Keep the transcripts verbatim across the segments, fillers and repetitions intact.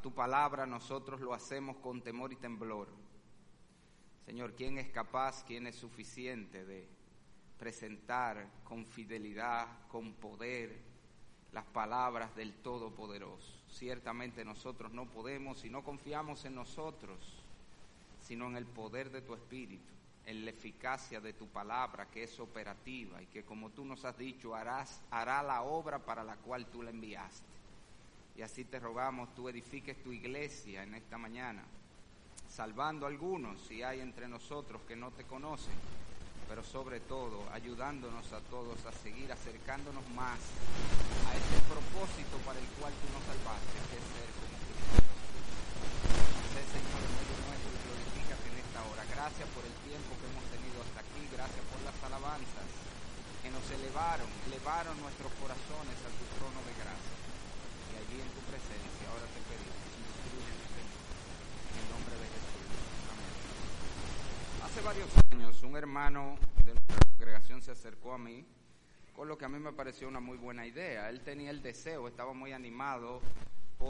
tu palabra nosotros lo hacemos con temor y temblor. Señor, ¿quién es capaz, quién es suficiente de presentar con fidelidad, con poder, las palabras del Todopoderoso? Ciertamente nosotros no podemos y no confiamos en nosotros, sino en el poder de tu Espíritu, en la eficacia de tu palabra, que es operativa y que, como tú nos has dicho, harás, hará la obra para la cual tú la enviaste. Y así te rogamos, tú edifiques tu iglesia en esta mañana, salvando a algunos si hay entre nosotros que no te conocen, pero sobre todo ayudándonos a todos a seguir acercándonos más a ese propósito para el cual tú nos salvaste, que es ser como Cristo. Sé, Señor, en medio nuestro, y glorifícate en esta hora. Gracias por el tiempo que hemos tenido hasta aquí, gracias por las alabanzas que nos elevaron, elevaron nuestros corazones a tu trono de gracia. Y allí en tu presencia ahora te pedimos, instrúyenos, Señor, en el nombre de Jesús. Amén. Hace varios años un hermano de nuestra congregación se acercó a mí con lo que a mí me pareció una muy buena idea. Él tenía el deseo, estaba muy animado por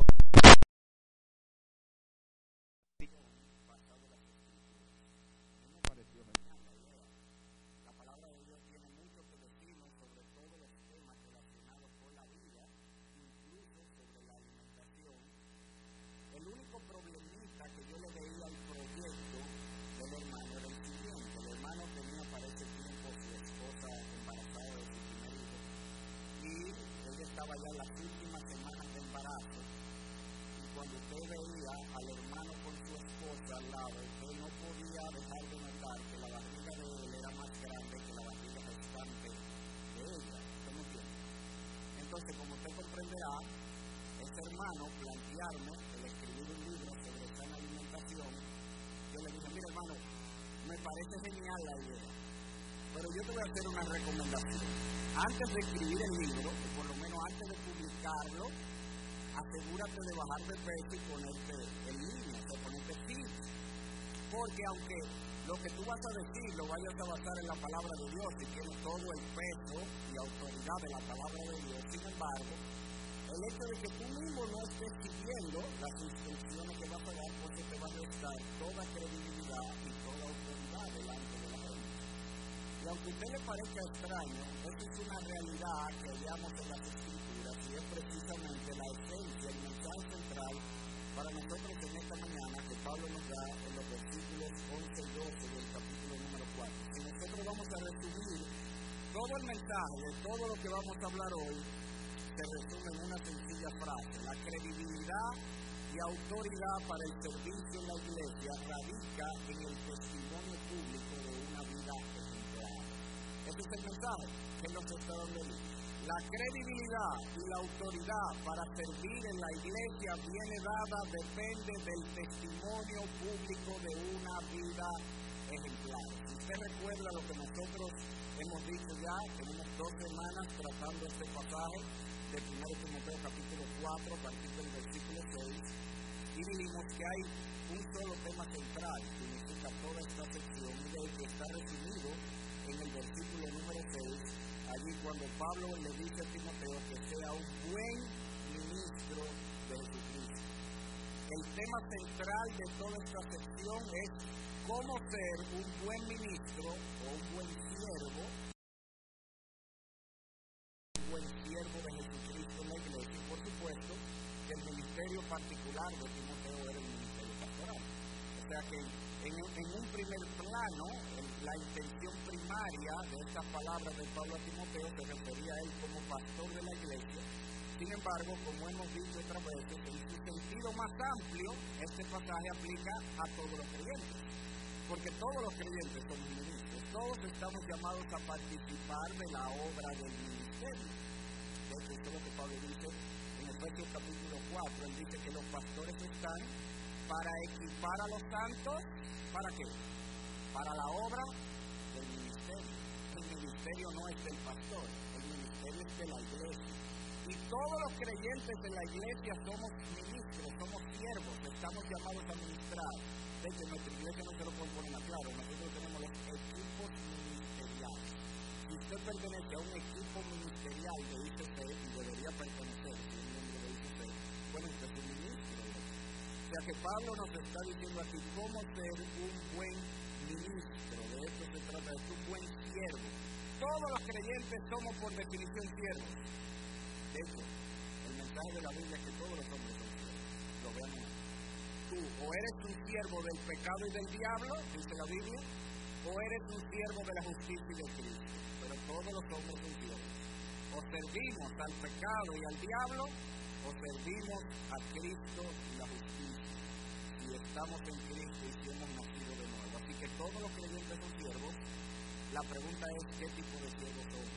la palabra de Dios. Tiene mucho que decirnos sobre todos los temas relacionados con la vida, incluso sobre la alimentación. El único problemita que yo le veía al proyecto del hermano era el siguiente. El hermano tenía para ese tiempo su esposa embarazada de su primer hijo y ella estaba ya en las últimas semanas de embarazo, y cuando usted veía al hermano con su esposa al lado, usted no podía dejar de notar que la barriga de él era más grande que la barriga restante de ella. ¿Usted me entiende? Entonces, como usted comprenderá, ese hermano plantearme el escribir un libro sobre sana alimentación, yo le dije, mira hermano, me parece genial la idea, pero yo te voy a hacer una recomendación. Antes de escribir el libro, o por lo menos antes de publicarlo, asegúrate de bajar de peso y ponerte en línea, o sea, ponerte fit. Porque aunque lo que tú vas a decir lo vayas a basar en la palabra de Dios y tiene todo el peso y autoridad de la palabra de Dios, sin embargo, el hecho de que tú mismo no estés siguiendo las instrucciones que vas a dar, pues te va a restar toda credibilidad y toda autoridad delante de la gente. Y aunque a usted le parezca extraño, eso es una realidad que hallamos en las Escrituras y es precisamente la esencia, el mensaje central para nosotros en esta mañana que Pablo nos da en los versículos once y doce del capítulo número cuatro. Si nosotros vamos a resumir todo el mensaje de todo lo que vamos a hablar hoy, se resume en una sencilla frase: la credibilidad y autoridad para el servicio en la iglesia radica en el testimonio público de una vida ejemplar. Ese es el mensaje que nos está dando hoy. La credibilidad y la autoridad para servir en la iglesia viene dada, depende del testimonio público de una vida ejemplar. Si usted recuerda lo que nosotros hemos dicho ya, tenemos dos semanas tratando este pasaje de primero Timoteo capítulo cuatro, a partir del versículo seis, y dijimos que hay un solo tema central que unifica toda esta sección, y de que está resumido en el versículo número seis, allí cuando Pablo le dice a Timoteo que sea un buen ministro de Jesucristo. El tema central de toda esta sección es cómo ser un buen ministro o un buen siervo, un buen siervo de Jesucristo en la iglesia, y por supuesto que el ministerio particular de Timoteo era el ministerio pastoral. O sea que en, en un primer plano, en la intención primaria de estas palabras de Pablo a Timoteo se refería a él como pastor de la iglesia. Sin embargo, como hemos dicho otras veces, en su sentido más amplio, este pasaje aplica a todos los creyentes, porque todos los creyentes somos ministros, todos estamos llamados a participar de la obra del ministerio. De hecho, esto es lo que Pablo dice en Efesios capítulo cuatro, él dice que los pastores están para equipar a los santos, ¿para qué? Para la obra del ministerio. El ministerio no es del pastor, el ministerio es de la iglesia. Y todos los creyentes de la iglesia somos ministros, somos siervos, estamos llamados a ministrar. De hecho, en nuestra iglesia no se lo pueden poner más claro, nosotros tenemos los equipos ministeriales. Si usted pertenece a un equipo ministerial de I C C, y debería pertenecer, si es miembro de I C C, bueno, usted es un ministro. sea que Pablo nos está diciendo aquí cómo ser un buen ministro. De esto se trata, de un buen siervo. Todos los creyentes somos por definición siervos. De hecho, el mensaje de la Biblia es que todos los hombres son siervos. Lo veamos aquí. Tú o eres un siervo del pecado y del diablo, dice la Biblia, o eres un siervo de la justicia y de Cristo. Pero todos los hombres son siervos. O servimos al pecado y al diablo, o servimos a Cristo y la justicia. Si estamos en Cristo y si hemos nacido de nuevo. Así que todos los creyentes son siervos. La pregunta es, ¿qué tipo de siervo somos?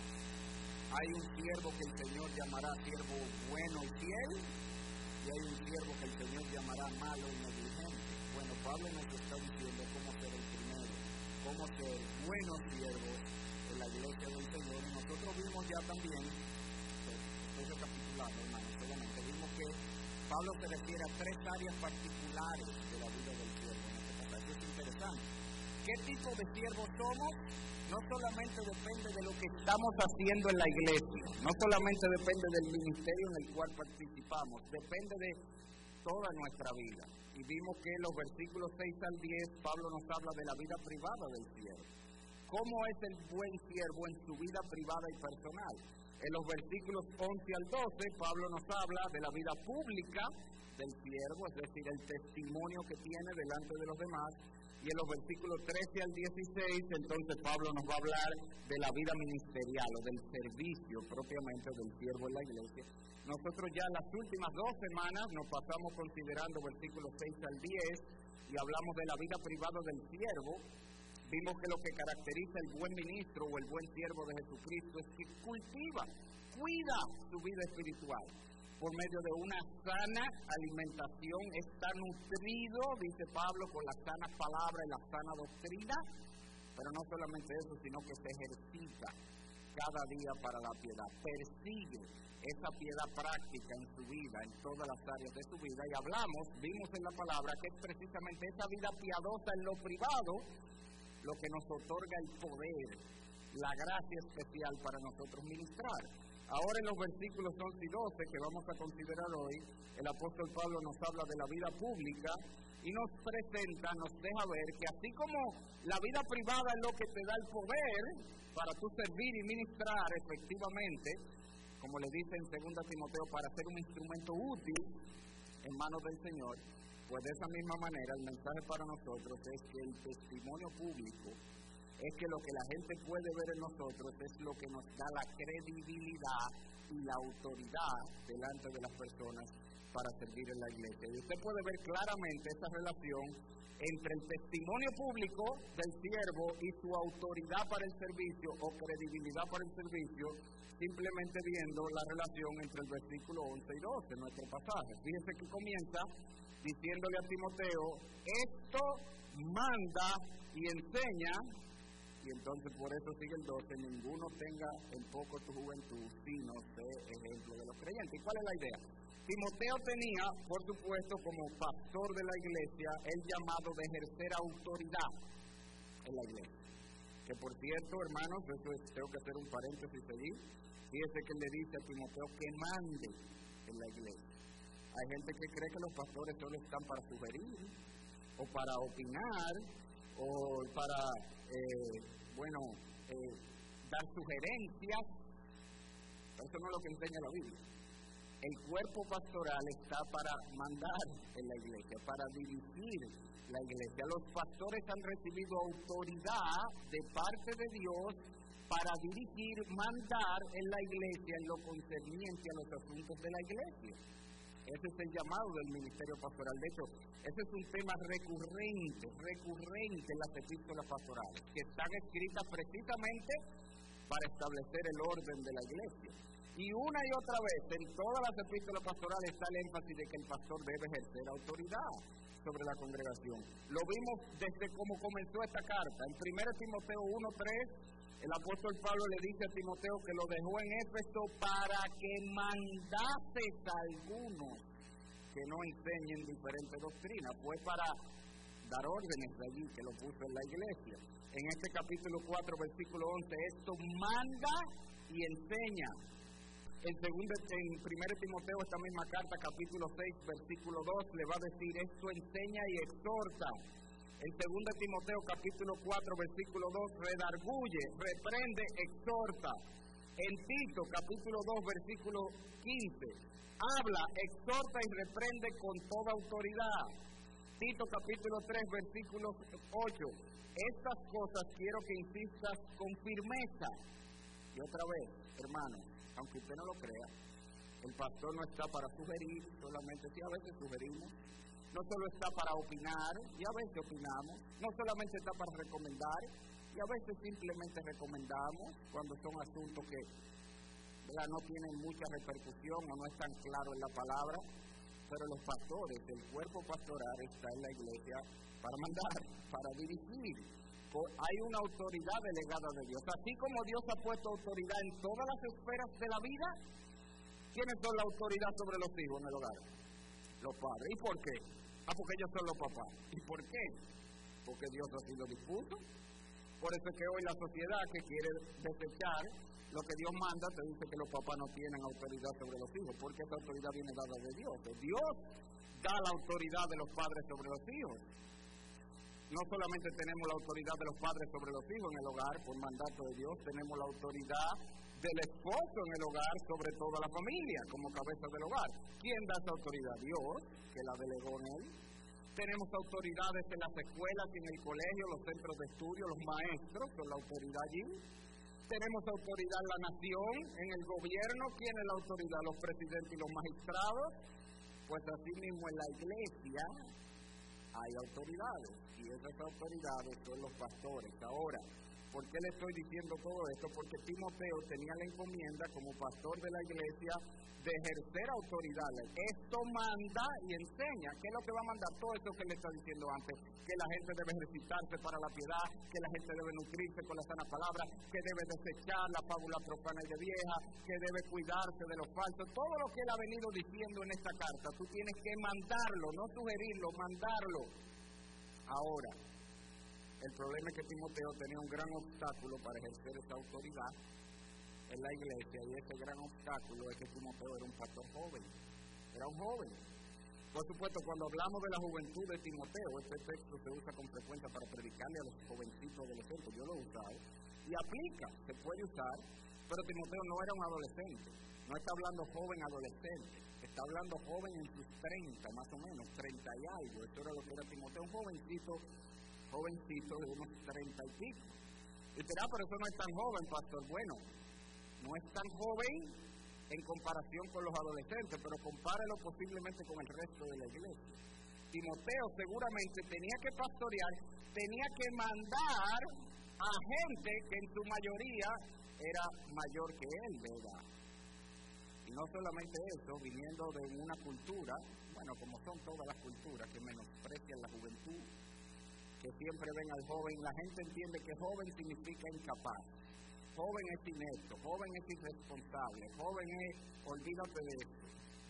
Hay un siervo que el Señor llamará siervo bueno y fiel, y hay un siervo que el Señor llamará malo y negligente. Bueno, Pablo nos está diciendo cómo ser el primero, cómo ser buenos siervos en la iglesia del Señor. Y nosotros vimos ya también, estoy recapitulando, hermanos, solamente vimos que Pablo se refiere a tres áreas particulares de la vida del siervo en este pasaje. Es interesante. ¿Qué tipo de siervos somos? No solamente depende de lo que estamos haciendo en la iglesia, no solamente depende del ministerio en el cual participamos, depende de toda nuestra vida. Y vimos que en los versículos seis al diez, Pablo nos habla de la vida privada del siervo. ¿Cómo es el buen siervo en su vida privada y personal? En los versículos once al doce, Pablo nos habla de la vida pública del siervo, es decir, el testimonio que tiene delante de los demás. Y en los versículos trece al dieciséis, entonces Pablo nos va a hablar de la vida ministerial o del servicio propiamente del siervo en la iglesia. Nosotros ya las últimas dos semanas nos pasamos considerando versículos seis al diez y hablamos de la vida privada del siervo. Vimos que lo que caracteriza el buen ministro o el buen siervo de Jesucristo es que cultiva, cuida su vida espiritual. Por medio de una sana alimentación, está nutrido, dice Pablo, con la sana palabra y la sana doctrina, pero no solamente eso, sino que se ejercita cada día para la piedad, persigue esa piedad práctica en su vida, en todas las áreas de su vida, y hablamos, vimos en la palabra, que es precisamente esa vida piadosa en lo privado, lo que nos otorga el poder, la gracia especial para nosotros ministrar. Ahora en los versículos once y doce que vamos a considerar hoy, el apóstol Pablo nos habla de la vida pública y nos presenta, nos deja ver que así como la vida privada es lo que te da el poder para tú servir y ministrar efectivamente, como le dice en segunda Timoteo, para ser un instrumento útil en manos del Señor, pues de esa misma manera el mensaje para nosotros es que el testimonio público es que lo que la gente puede ver en nosotros es lo que nos da la credibilidad y la autoridad delante de las personas para servir en la iglesia. Y usted puede ver claramente esa relación entre el testimonio público del siervo y su autoridad para el servicio o credibilidad para el servicio, simplemente viendo la relación entre el versículo once y doce en nuestro pasaje. Fíjese que comienza diciéndole a Timoteo, esto manda y enseña. Y entonces por eso sigue el doce, ninguno tenga en poco tu juventud, sino sé ejemplo de los creyentes. ¿Y cuál es la idea? Timoteo tenía, por supuesto, como pastor de la iglesia, el llamado de ejercer autoridad en la iglesia. Que por cierto, hermanos, eso es, tengo que hacer un paréntesis allí, fíjese que le dice a Timoteo que mande en la iglesia. Hay gente que cree que los pastores solo están para sugerir, o para opinar, o para... Eh, bueno, eh, dar sugerencias, eso no es lo que enseña la Biblia. El cuerpo pastoral está para mandar en la iglesia, para dirigir la iglesia. Los pastores han recibido autoridad de parte de Dios para dirigir, mandar en la iglesia en lo concerniente a los asuntos de la iglesia. Ese es el llamado del ministerio pastoral. De hecho, ese es un tema recurrente, recurrente en las epístolas pastorales, que están escritas precisamente para establecer el orden de la iglesia. Y una y otra vez, en todas las epístolas pastorales está el énfasis de que el pastor debe ejercer autoridad sobre la congregación. Lo vimos desde cómo comenzó esta carta. En primera Timoteo uno tres, el apóstol Pablo le dice a Timoteo que lo dejó en Éfeso para que mandases a algunos que no enseñen diferentes doctrinas. Fue para dar órdenes de allí que lo puso en la iglesia. En este capítulo cuatro, versículo once, esto manda y enseña. en, segundo, en primero Timoteo, esta misma carta, capítulo seis, versículo dos, le va a decir, esto enseña y exhorta. En segundo Timoteo, capítulo cuatro, versículo dos, redarguye, reprende, exhorta. En Tito, capítulo dos, versículo quince, habla, exhorta y reprende con toda autoridad. Tito, capítulo tres, versículo ocho, estas cosas quiero que insistas con firmeza. Y otra vez, hermano, aunque usted no lo crea, el pastor no está para sugerir, solamente si a veces sugerimos, no solo está para opinar, y a veces opinamos, no solamente está para recomendar, y a veces simplemente recomendamos cuando son asuntos que, ¿verdad?, no tienen mucha repercusión o no están claros en la palabra, pero los pastores, el cuerpo pastoral está en la iglesia para mandar, para dirigir. Hay una autoridad delegada de Dios. Así como Dios ha puesto autoridad en todas las esferas de la vida, ¿quiénes son la autoridad sobre los hijos en el hogar? Los padres. ¿Y por qué? Ah, porque ellos son los papás. ¿Y por qué? Porque Dios así lo dispuso. Por eso es que hoy la sociedad que quiere desechar lo que Dios manda, te dice que los papás no tienen autoridad sobre los hijos, porque esa autoridad viene dada de Dios. Dios da la autoridad de los padres sobre los hijos. No solamente tenemos la autoridad de los padres sobre los hijos en el hogar, por mandato de Dios, tenemos la autoridad del esposo en el hogar sobre toda la familia, como cabeza del hogar. ¿Quién da esa autoridad? Dios, que la delegó en él. Tenemos autoridades en las escuelas y en el colegio, los centros de estudio, los maestros, son la autoridad allí. Tenemos autoridad en la nación, en el gobierno. ¿Quién es la autoridad? Los presidentes y los magistrados. Pues así mismo en la iglesia hay autoridades, y esas autoridades son los pastores. Ahora, ¿por qué le estoy diciendo todo esto? Porque Timoteo tenía la encomienda como pastor de la iglesia de ejercer autoridad. Esto manda y enseña. ¿Qué es lo que va a mandar? Todo eso que le está diciendo antes, que la gente debe ejercitarse para la piedad, que la gente debe nutrirse con la sana palabra, que debe desechar la fábula profana y de vieja, que debe cuidarse de los falsos. Todo lo que él ha venido diciendo en esta carta, tú tienes que mandarlo, no sugerirlo, mandarlo. Ahora, el problema es que Timoteo tenía un gran obstáculo para ejercer esa autoridad en la iglesia, y ese gran obstáculo es que Timoteo era un pastor joven, era un joven. Por supuesto, cuando hablamos de la juventud de Timoteo, este texto se usa con frecuencia para predicarle a los jovencitos adolescentes. Yo lo he usado y aplica, se puede usar, pero Timoteo no era un adolescente, no está hablando joven adolescente, está hablando joven en sus treinta, más o menos, treinta y algo. Eso era lo que era Timoteo, un jovencito, jovencito de unos treinta y pico. Y dirá, pero eso no es tan joven, pastor. Bueno, no es tan joven en comparación con los adolescentes, pero compárelo posiblemente con el resto de la iglesia. Timoteo seguramente tenía que pastorear, tenía que mandar a gente que en su mayoría era mayor que él, ¿verdad? Y no solamente eso, viniendo de una cultura, bueno, como son todas las culturas que menosprecian la juventud, que siempre ven al joven, la gente entiende que joven significa incapaz. Joven es inepto, joven es irresponsable, joven es, olvídate de esto.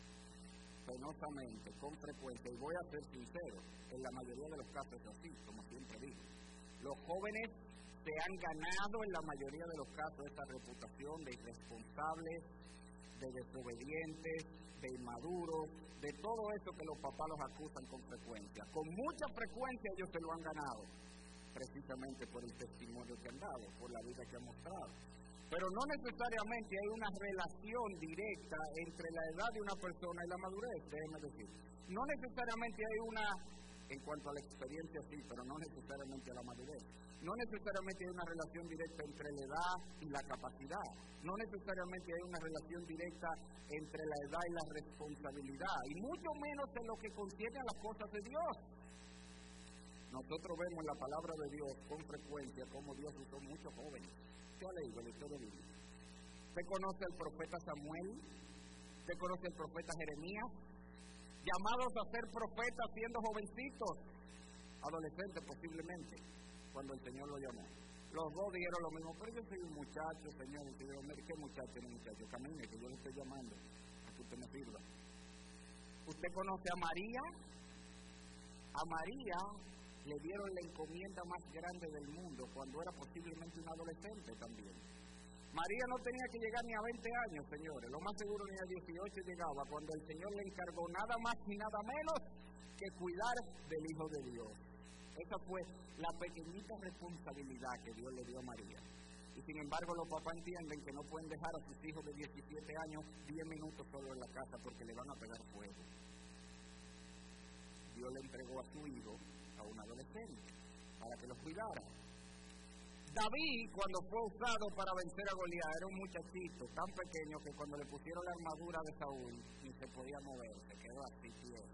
Penosamente, con frecuencia, y voy a ser sincero, en la mayoría de los casos es así, como siempre digo. Los jóvenes se han ganado en la mayoría de los casos esta reputación de irresponsables, de desobedientes, de inmaduros, de todo eso que los papás los acusan con frecuencia. Con mucha frecuencia ellos se lo han ganado, precisamente por el testimonio que han dado, por la vida que han mostrado. Pero no necesariamente hay una relación directa entre la edad de una persona y la madurez, déjeme decir. No necesariamente hay una, en cuanto a la experiencia sí, pero no necesariamente a la madurez. No necesariamente hay una relación directa entre la edad y la capacidad. No necesariamente hay una relación directa entre la edad y la responsabilidad, y mucho menos en lo que concierne a las cosas de Dios. Nosotros vemos en la palabra de Dios con frecuencia cómo Dios usó muchos jóvenes. ¿Qué ha leído la historia de Dios? ¿Usted conoce al profeta Samuel? ¿Usted conoce al profeta Jeremías? Llamados a ser profetas siendo jovencitos, adolescentes posiblemente, cuando el Señor lo llamó. Los dos dijeron lo mismo, pero yo soy un muchacho, Señor. Y yo, ¿qué muchacho no muchacho? Camine, que yo le estoy llamando, a que usted me sirva. ¿Usted conoce a María? A María le dieron la encomienda más grande del mundo cuando era posiblemente un adolescente también. María no tenía que llegar ni a veinte años, señores. Lo más seguro ni a dieciocho llegaba cuando el Señor le encargó nada más ni nada menos que cuidar del Hijo de Dios. Esa fue la pequeñita responsabilidad que Dios le dio a María. Y sin embargo los papás entienden que no pueden dejar a sus hijos de diecisiete años diez minutos solo en la casa porque le van a pegar fuego. Dios le entregó a su hijo a un adolescente para que lo cuidara. David, cuando fue usado para vencer a Goliat, era un muchachito tan pequeño que cuando le pusieron la armadura de Saúl ni se podía mover, se quedó así quieto.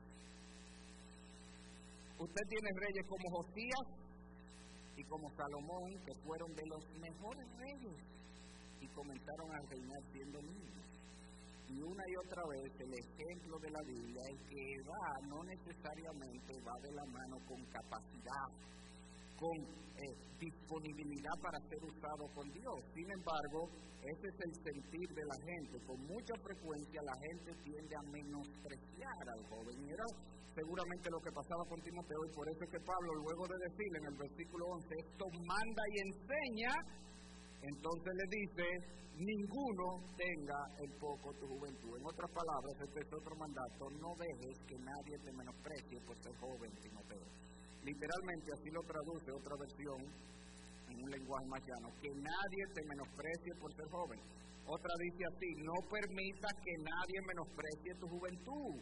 Usted tiene reyes como Josías y como Salomón, que fueron de los mejores reyes y comenzaron a reinar siendo niños. Y una y otra vez el ejemplo de la Biblia es que edad no necesariamente va de la mano con capacidad, con eh, disponibilidad para ser usado por Dios. Sin embargo, ese es el sentir de la gente. Con mucha frecuencia la gente tiende a menospreciar al joven. Y era seguramente lo que pasaba con Timoteo, y por eso es que Pablo, luego de decirle en el versículo once, esto manda y enseña, entonces le dice, ninguno tenga en poco tu juventud. En otras palabras, este es otro mandato, no dejes que nadie te menosprecie por ser joven, Timoteo. Literalmente así lo traduce otra versión, en un lenguaje más llano, que nadie te menosprecie por ser joven. Otra dice así, no permitas que nadie menosprecie tu juventud.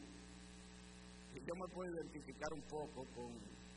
Y yo me puedo identificar un poco con,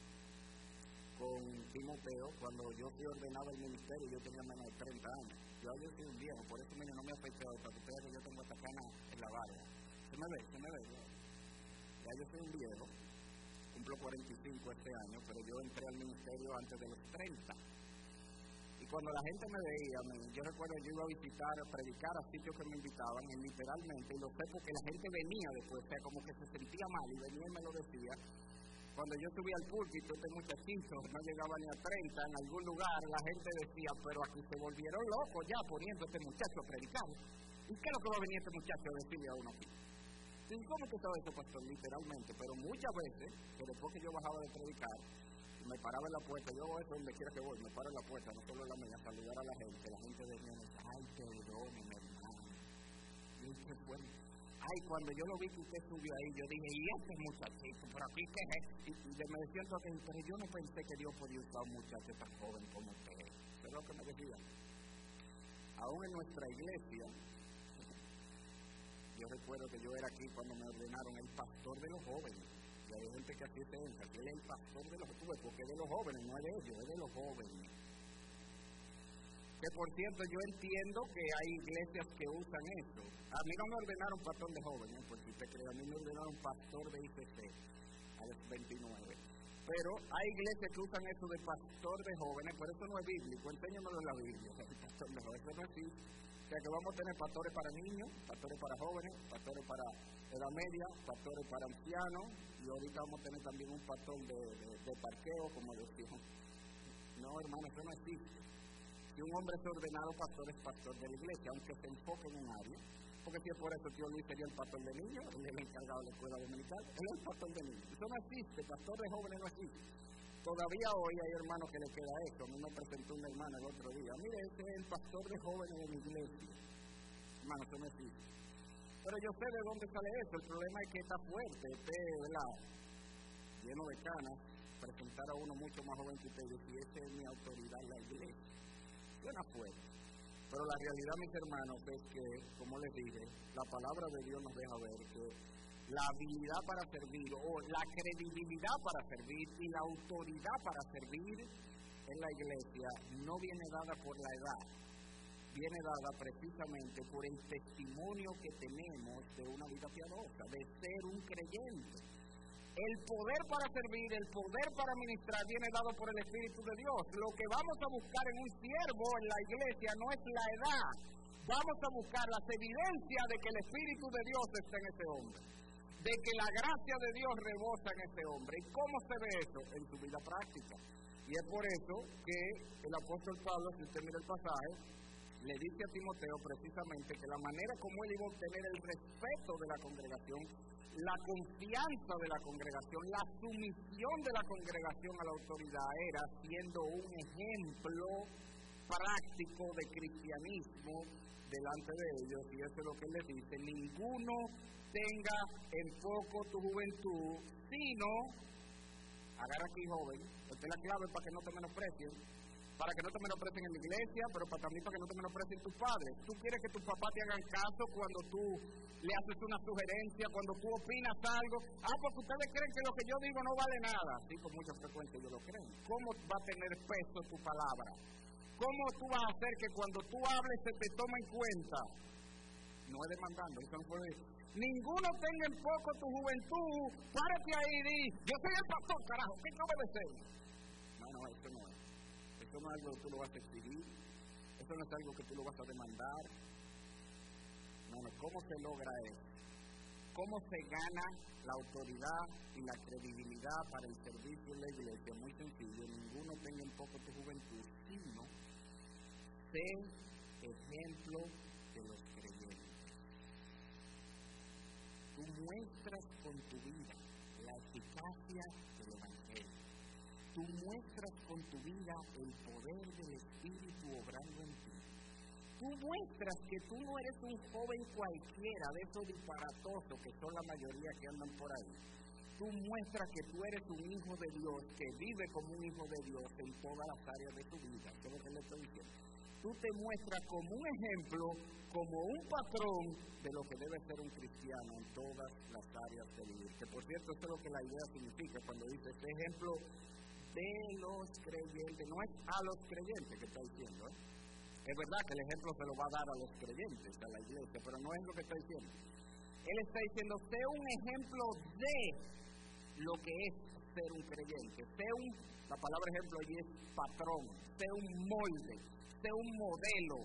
con Timoteo. Cuando yo fui ordenado al ministerio, yo tenía menos de treinta años. Yo ya soy un viejo, por eso mire, no me ha afectado, para que ustedes que yo tengo esta cana en la barba. ¿Se me ve? ¿Se me ve? Ya yo soy un viejo, cumplo cuarenta y cinco este año, pero yo entré al ministerio antes de los treinta. Y cuando la gente me veía, me, yo recuerdo yo iba a visitar, a predicar a sitios que me invitaban, y literalmente, y lo sé porque la gente venía después, o sea, como que se sentía mal, y venía y me lo decía. Cuando yo subía al púlpito, este muchachito no llegaba ni a treinta, en algún lugar la gente decía, pero aquí se volvieron locos ya poniendo a este muchacho a predicar. ¿Y qué es lo que va a venir este muchacho a decirle a uno aquí? ¿Y cómo que estaba eso, pastor? Literalmente, pero muchas veces, que después que yo bajaba de predicar, me paraba en la puerta, yo hago eso donde quiera que voy, me paro en la puerta, no solo en la mía, saludar a la gente, la gente venía y me decía, ay, perdóneme, hermano. Y dije, bueno, ay, cuando yo lo vi que usted subió ahí, yo dije, y este muchachito, pero aquí qué es, y, y me decía entonces, pero yo no pensé que Dios podía usar a un muchacho tan joven como usted, eso es lo que me decía. Aún en nuestra iglesia, yo recuerdo que yo era aquí cuando me ordenaron el pastor de los jóvenes. Y hay gente que así se entra, que él es el pastor de los jóvenes, porque es de los jóvenes, no es de ellos, es de los jóvenes. Que por cierto, yo entiendo que hay iglesias que usan eso. A mí no me ordenaron pastor de jóvenes, por si usted cree, a mí me ordenaron pastor de I C C a los veintinueve. Pero hay iglesias que usan eso de pastor de jóvenes, pero eso no es bíblico, enséñamelo en la Biblia. El pastor de jóvenes, eso no existe. O sea que vamos a tener pastores para niños, pastores para jóvenes, pastores para edad media, pastores para ancianos, y ahorita vamos a tener también un pastor de, de, de parqueo, como decimos. No, hermano, eso no existe. Si un hombre es ordenado pastor, es pastor de la iglesia, aunque se enfoque en un área. Porque si es por eso, tío Luis sería el pastor de niños, él es el encargado de la escuela dominical, él es el pastor de niños. Eso no existe, pastor de jóvenes no existe. Todavía hoy hay hermanos que le queda eso. A mí me presentó una hermana el otro día. Mire, ese es el pastor de jóvenes de mi iglesia. Hermano, eso no existe. Pero yo sé de dónde sale eso. El problema es que está fuerte, esté, ¿verdad?, lleno de canas, presentar a uno mucho más joven que usted y decir, esa es mi autoridad en la iglesia. Suena fuerte. Pero la realidad, mis hermanos, es que, como les dije, la palabra de Dios nos deja ver que la habilidad para servir, o la credibilidad para servir, y la autoridad para servir en la iglesia no viene dada por la edad, viene dada precisamente por el testimonio que tenemos de una vida piadosa, de ser un creyente. El poder para servir, el poder para ministrar viene dado por el Espíritu de Dios. Lo que vamos a buscar en un siervo en la iglesia no es la edad, vamos a buscar las evidencias de que el Espíritu de Dios está en ese hombre, de que la gracia de Dios rebosa en ese hombre. ¿Y cómo se ve eso? En su vida práctica. Y es por eso que el apóstol Pablo, si usted mira el pasaje, le dice a Timoteo precisamente que la manera como él iba a obtener el respeto de la congregación, la confianza de la congregación, la sumisión de la congregación a la autoridad, era siendo un ejemplo práctico de cristianismo delante de ellos, y eso es lo que él les dice: ninguno tenga en poco tu juventud, sino, agarra aquí, joven, esta es la clave para que no te menosprecien, para que no te menosprecien en la iglesia, pero para, también para que no te menosprecien tus padres. Tú quieres que tus papás te hagan caso cuando tú le haces una sugerencia, cuando tú opinas algo. Ah, porque ustedes creen que lo que yo digo no vale nada. Sí, con mucha frecuencia ellos lo creen. ¿Cómo va a tener peso tu palabra? ¿Cómo tú vas a hacer que cuando tú hables se te tome en cuenta? No es demandando, eso no puede decir. Ninguno tenga en poco tu juventud, párate ahí y di: yo soy el pastor, carajo, ¿qué hay que obedecer? No, no, eso no es. Eso no es algo que tú lo vas a exigir, eso no es algo que tú lo vas a demandar. No, no, ¿cómo se logra eso? ¿Cómo se gana la autoridad y la credibilidad para el servicio de la iglesia? Muy sencillo: ninguno tenga en poco tu juventud, sino sé ejemplo de los creyentes. Tú muestras con tu vida la eficacia del evangelio. Tú muestras con tu vida el poder del Espíritu obrando en ti. Tú muestras que tú no eres un joven cualquiera de esos disparatosos que son la mayoría que andan por ahí. Tú muestras que tú eres un hijo de Dios, que vive como un hijo de Dios en todas las áreas de tu vida. ¿Qué es lo que le estoy diciendo? Tú te muestras como un ejemplo, como un patrón de lo que debe ser un cristiano en todas las áreas de vivir. Que por cierto, eso es lo que la idea significa cuando dice este ejemplo de los creyentes. No es a los creyentes que está diciendo, ¿eh? Es verdad que el ejemplo se lo va a dar a los creyentes, a la iglesia, pero no es lo que está diciendo. Él está diciendo: sé un ejemplo de lo que es ser un creyente. Sé un, la palabra ejemplo allí es patrón, sé un molde, sé un modelo.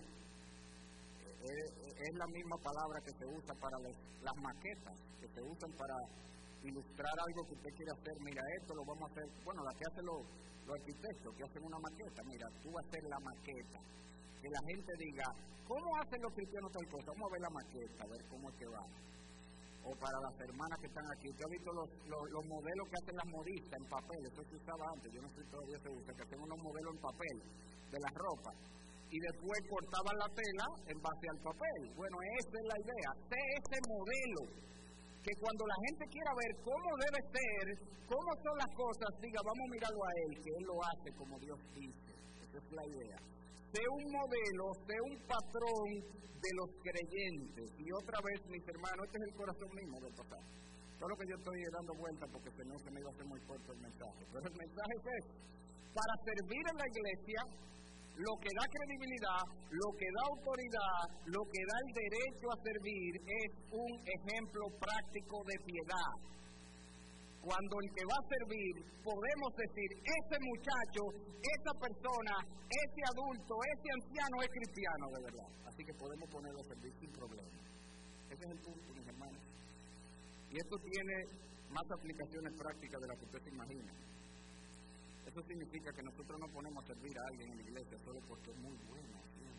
Es, es la misma palabra que se usa para las, las maquetas, que se usan para ilustrar algo que usted quiere hacer. Mira, esto lo vamos a hacer. Bueno, la que hacen los, los arquitectos, que hacen una maqueta. Mira, tú vas a hacer la maqueta. Que la gente diga: ¿cómo hacen los cristianos tal cosa? Vamos a ver la maqueta, a ver cómo es que va. O para las hermanas que están aquí, usted ha visto los, los, los modelos que hacen las modistas en papel. Eso se usaba antes, yo no sé si todavía se usa, que hacen unos modelos en papel de las ropas y después cortaban la tela en base al papel. Bueno, esa es la idea. Sé ese modelo que cuando la gente quiera ver cómo debe ser, cómo son las cosas, diga: vamos a mirarlo a él, que él lo hace como Dios dice. Esa es la idea. Sé un modelo, sé un patrón de los creyentes. Y otra vez, mis hermanos, este es el corazón mismo del pasaje. Solo que yo estoy dando vuelta porque si no se me iba a hacer muy corto el mensaje. Pero el mensaje es este: para servir en la iglesia, lo que da credibilidad, lo que da autoridad, lo que da el derecho a servir es un ejemplo práctico de piedad. Cuando el que va a servir, podemos decir: ese muchacho, esa persona, ese adulto, ese anciano es cristiano de verdad. Así que podemos ponerlo a servir sin problema. Ese es el punto, mis hermanos. Y esto tiene más aplicaciones prácticas de las que usted se imagina. Eso significa que nosotros no ponemos a servir a alguien en la iglesia solo porque es muy bueno.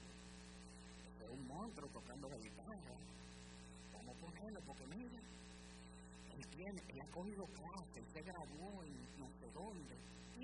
Es un monstruo tocando la guitarra. Vamos a ponerlo porque mira, él tiene, él ha cogido clase, él se graduó en no sé dónde. Y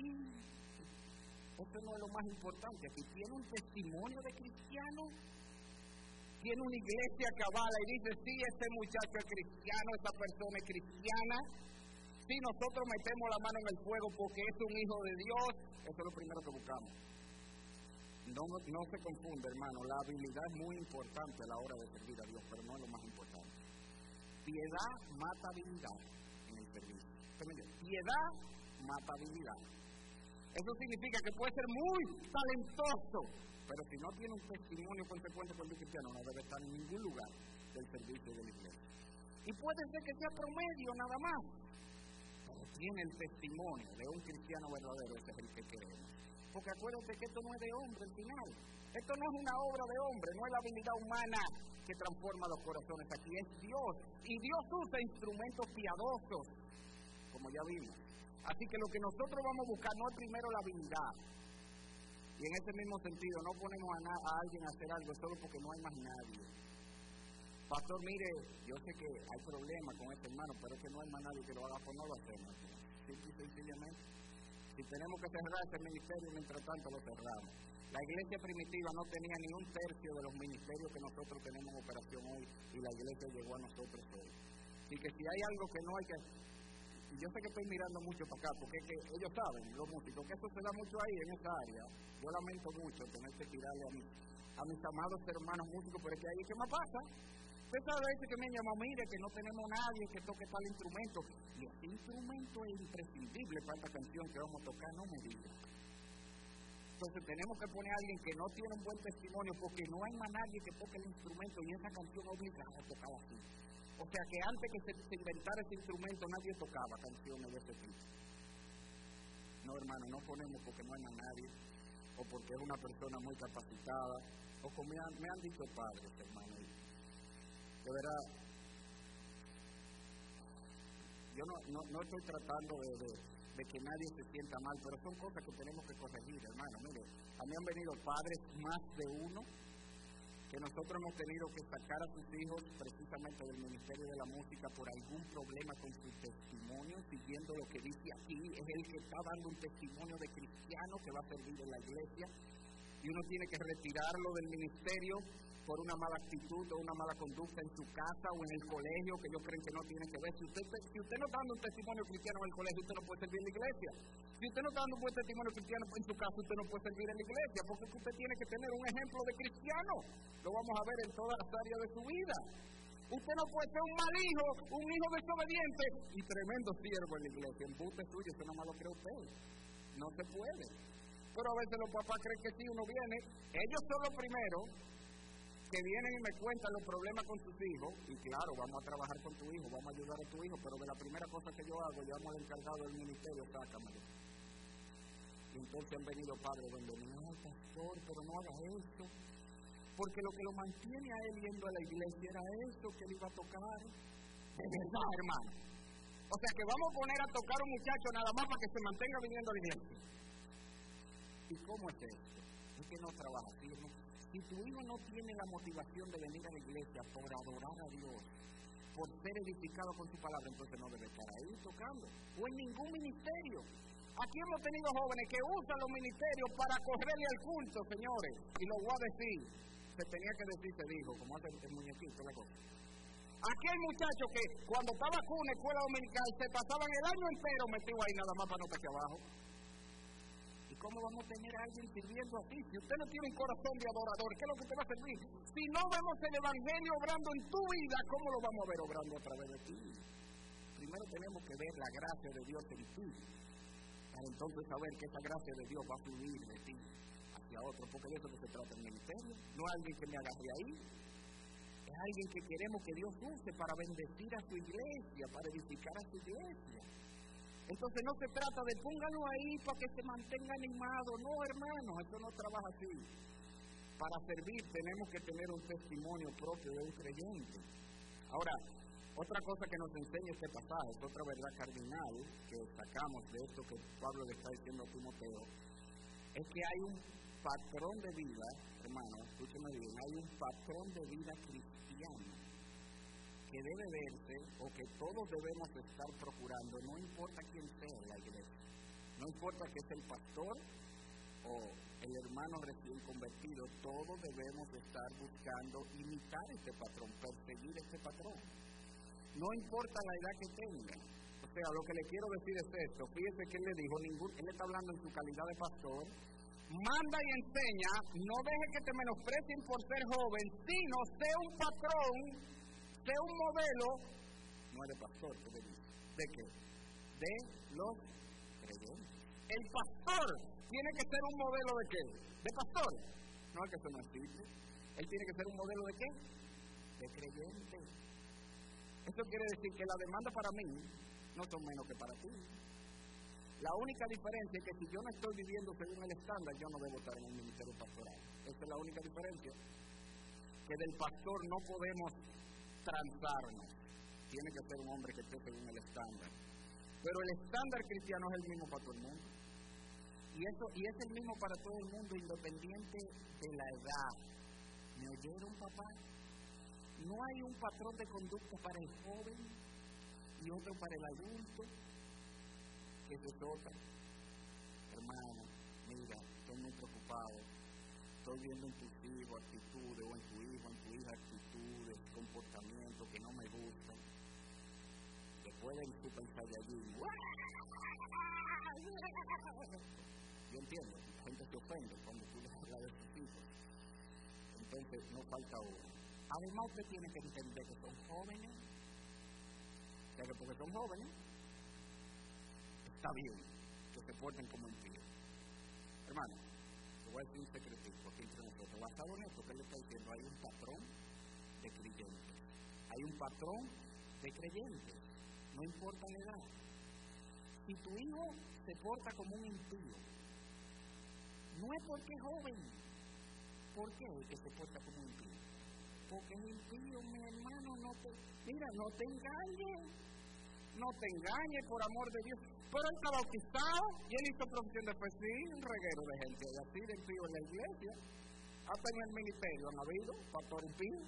eso no es lo más importante. Aquí tiene un testimonio de cristiano, tiene una iglesia que avala y dice: sí, este muchacho es cristiano, esta persona es cristiana. Si nosotros metemos la mano en el fuego porque es un hijo de Dios, eso es lo primero que buscamos. No, no se confunde, hermano, la habilidad es muy importante a la hora de servir a Dios, pero no es lo más importante. Piedad mata habilidad en el servicio. Piedad mata habilidad. Eso significa que puede ser muy talentoso, pero si no tiene un testimonio consecuente con el cristiano, no debe estar en ningún lugar del servicio de la iglesia. Y puede ser que sea promedio nada más, pero tiene el testimonio de un cristiano verdadero. Ese es el que queremos. Porque acuérdense que esto no es de hombre al final. Esto no es una obra de hombre, no es la habilidad humana que transforma los corazones. Aquí es Dios. Y Dios usa instrumentos piadosos, como ya vimos. Así que lo que nosotros vamos a buscar no es primero la habilidad. Y en ese mismo sentido, no ponemos a, na- a alguien a hacer algo solo porque no hay más nadie. Pastor, mire, yo sé que hay problemas con este hermano, pero es que no hay más nadie que lo haga, pues no lo hacemos. Simple y sencillamente. Si tenemos que cerrar ese ministerio, mientras tanto lo cerramos. La iglesia primitiva no tenía ni un tercio de los ministerios que nosotros tenemos en operación hoy, y la iglesia llegó a nosotros hoy. Así que si hay algo que no hay que... Y yo sé que estoy mirando mucho para acá, porque es que ellos saben, los músicos, que eso se da mucho ahí en esa área. Yo lamento mucho tener que tirarle a, mí, a mis amados hermanos músicos, pero es que ahí es que me pasa. Usted sabe a veces que me llama, mire, que no tenemos nadie que toque tal instrumento. Y ese instrumento es imprescindible para esta canción que vamos a tocar, no me diga. Entonces tenemos que poner a alguien que no tiene un buen testimonio, porque no hay más nadie que toque el instrumento, y esa canción obliga a tocar así. O sea que antes que se, se inventara ese instrumento, nadie tocaba canciones de ese tipo. No, hermano, no ponemos porque no hay más nadie, o porque es una persona muy capacitada, o como me han, me han dicho padres, hermano. De verdad, yo no, no, no estoy tratando de, de, de que nadie se sienta mal, pero son cosas que tenemos que corregir, hermano. Mire, a mí han venido padres más de uno, que nosotros hemos tenido que sacar a sus hijos precisamente del Ministerio de la Música por algún problema con su testimonio, siguiendo lo que dice aquí. Es el que está dando un testimonio de cristiano que va a servir en la iglesia, y uno tiene que retirarlo del ministerio por una mala actitud o una mala conducta en su casa o en el colegio, que ellos creen que no tiene que ver. Si usted, si usted no está dando un testimonio cristiano en el colegio, usted no puede servir en la iglesia. Si usted no está dando un buen testimonio cristiano en su casa, usted no puede servir en la iglesia, porque usted tiene que tener un ejemplo de cristiano. Lo vamos a ver en todas las áreas de su vida. Usted no puede ser un mal hijo, un hijo desobediente y tremendo siervo en la iglesia. Embuste suyo, eso nada más lo cree usted. No se puede. Pero a veces los papás creen que si uno viene, ellos son los primeros que vienen y me cuentan los problemas con sus hijos, y claro, vamos a trabajar con tu hijo, vamos a ayudar a tu hijo, pero de la primera cosa que yo hago, llamo al encargado del ministerio, sácamelo. Y entonces han venido padres donde, no, pastor, pero no haga esto, porque lo que lo mantiene a él yendo a la iglesia era esto que él iba a tocar. De verdad, hermano. O sea que vamos a poner a tocar a un muchacho nada más para que se mantenga viniendo a la iglesia. ¿Y cómo es esto? Es que no trabaja así, ¿no? Si tu hijo no tiene la motivación de venir a la iglesia por adorar a Dios, por ser edificado con su palabra, entonces no debe estar ahí tocando, o en ningún ministerio. Aquí hemos tenido jóvenes que usan los ministerios para correrle al culto, señores, y lo voy a decir, se tenía que decir, se dijo, como hace el muñequito, la cosa. Aquí hay muchachos que cuando estaba con una escuela dominical se pasaban el año entero metidos ahí nada más para no estar aquí abajo. ¿Cómo vamos a tener a alguien sirviendo así? Si usted no tiene un corazón de adorador, ¿qué es lo que te va a servir? Si no vemos el evangelio obrando en tu vida, ¿cómo lo vamos a ver obrando a través de ti? Primero tenemos que ver la gracia de Dios en ti, para entonces saber que esa gracia de Dios va a fluir de ti hacia otro, porque de eso que se trata el ministerio. No es alguien que me agarre ahí, es alguien que queremos que Dios use para bendecir a su iglesia, para edificar a su iglesia. Entonces no se trata de póngalo ahí para que se mantenga animado. No, hermano, eso no trabaja así. Para servir tenemos que tener un testimonio propio de un creyente. Ahora, otra cosa que nos enseña este pasaje, es otra verdad cardinal que sacamos de esto que Pablo le está diciendo a Timoteo, es que hay un patrón de vida, hermano, escúcheme bien, hay un patrón de vida cristiano que debe verse, o que todos debemos estar procurando, no importa quién sea en la iglesia, no importa que es el pastor o el hermano recién convertido, todos debemos estar buscando imitar este patrón, perseguir este patrón, no importa la edad que tenga. O sea, lo que le quiero decir es esto, fíjese que él le dijo, ningún, él está hablando en su calidad de pastor, manda y enseña, no deje que te menosprecien por ser joven, sino sé un patrón, de un modelo, no es de pastor, ¿qué te dice? ¿De qué? De los creyentes. El pastor tiene que ser un modelo de qué? De pastor. No es que eso no existe. Él tiene que ser un modelo de qué? De creyente. Eso quiere decir que la demanda para mí no son menos que para ti. La única diferencia es que si yo no estoy viviendo según el estándar, yo no debo estar en el ministerio pastoral. Esa es la única diferencia. Que del pastor no podemos transarnos, tiene que ser un hombre que esté según el estándar, pero el estándar cristiano es el mismo para todo el mundo, y eso y es el mismo para todo el mundo, independiente de la edad. ¿Me oyeron, papá? No hay un patrón de conducta para el joven y otro para el adulto, que se toca. Hermano, mira, estoy muy preocupado, estoy viendo en tus hijos actitudes, o en tu hijo, en tu hija actitudes, comportamientos que no me gustan. Después de su pensar de allí, yo entiendo, la gente se ofende cuando tú le hablas de tus hijos. Entonces, no falta uno. Además, usted tiene que entender que son jóvenes. O sea, que porque son jóvenes, está bien que se porten como impíos. Hermano, te voy a decir un secretico aquí entre nosotros. Basado en esto, ¿qué le está diciendo? Hay un patrón de creyentes. Hay un patrón de creyentes. No importa la edad. Si tu hijo se porta como un impío, no es porque es joven. ¿Por qué es que se porta como un impío? Porque es impío, mi hermano. No te, mira, no te engañes. No te engañes, por amor de Dios. Pero él está bautizado y él hizo profesión de fe. Sí, un reguero de gente así de impío en la iglesia. Hasta en el ministerio han habido pastor impío.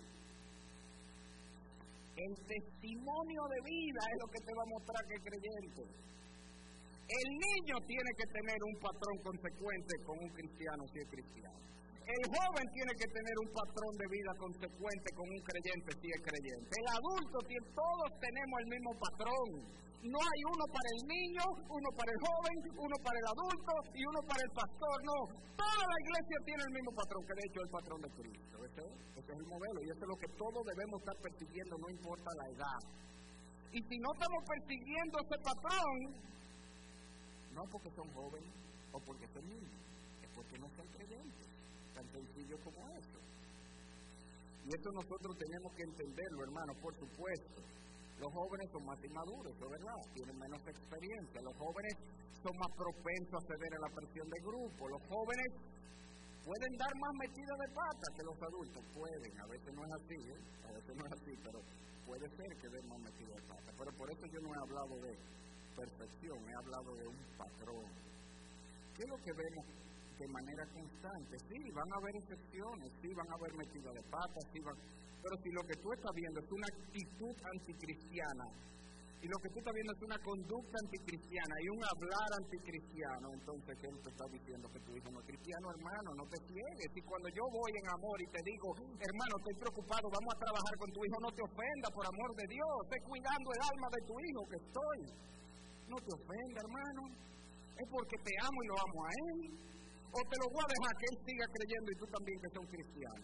El testimonio de vida es lo que te va a mostrar que es creyente. El niño tiene que tener un patrón consecuente con un cristiano si es cristiano. El joven tiene que tener un patrón de vida consecuente con un creyente si es creyente. El adulto, tiene, todos tenemos el mismo patrón. No hay uno para el niño, uno para el joven, uno para el adulto y uno para el pastor. No, toda la iglesia tiene el mismo patrón, que de hecho es el patrón de Cristo. ¿Ese? Ese es el modelo y eso es lo que todos debemos estar persiguiendo, no importa la edad. Y si no estamos persiguiendo ese patrón, no porque son jóvenes o porque son niños, es porque no son creyentes. Tan sencillo como eso. Y eso nosotros tenemos que entenderlo, hermano, por supuesto. Los jóvenes son más inmaduros, ¿es verdad? Tienen menos experiencia. Los jóvenes son más propensos a ceder a la presión de grupo. Los jóvenes pueden dar más metida de pata que los adultos. Pueden, a veces no es así, ¿eh? A veces no es así, pero puede ser que den más metida de pata. Pero por eso yo no he hablado de perfección, he hablado de un patrón. ¿Qué es lo que vemos de manera constante? Sí, van a haber excepciones, sí, van a haber metidas de patas, sí van, pero si lo que tú estás viendo es una actitud anticristiana, y lo que tú estás viendo es una conducta anticristiana y un hablar anticristiano, entonces ¿qué te está diciendo? Que tu hijo no es cristiano, hermano, no te ciegues. Y cuando yo voy en amor y te digo, hermano, estoy preocupado, vamos a trabajar con tu hijo, no te ofenda, por amor de Dios, estoy cuidando el alma de tu hijo que estoy. No te ofenda, hermano, es porque te amo y lo amo a él. O te lo voy a dejar que él siga creyendo y tú también que seas un cristiano.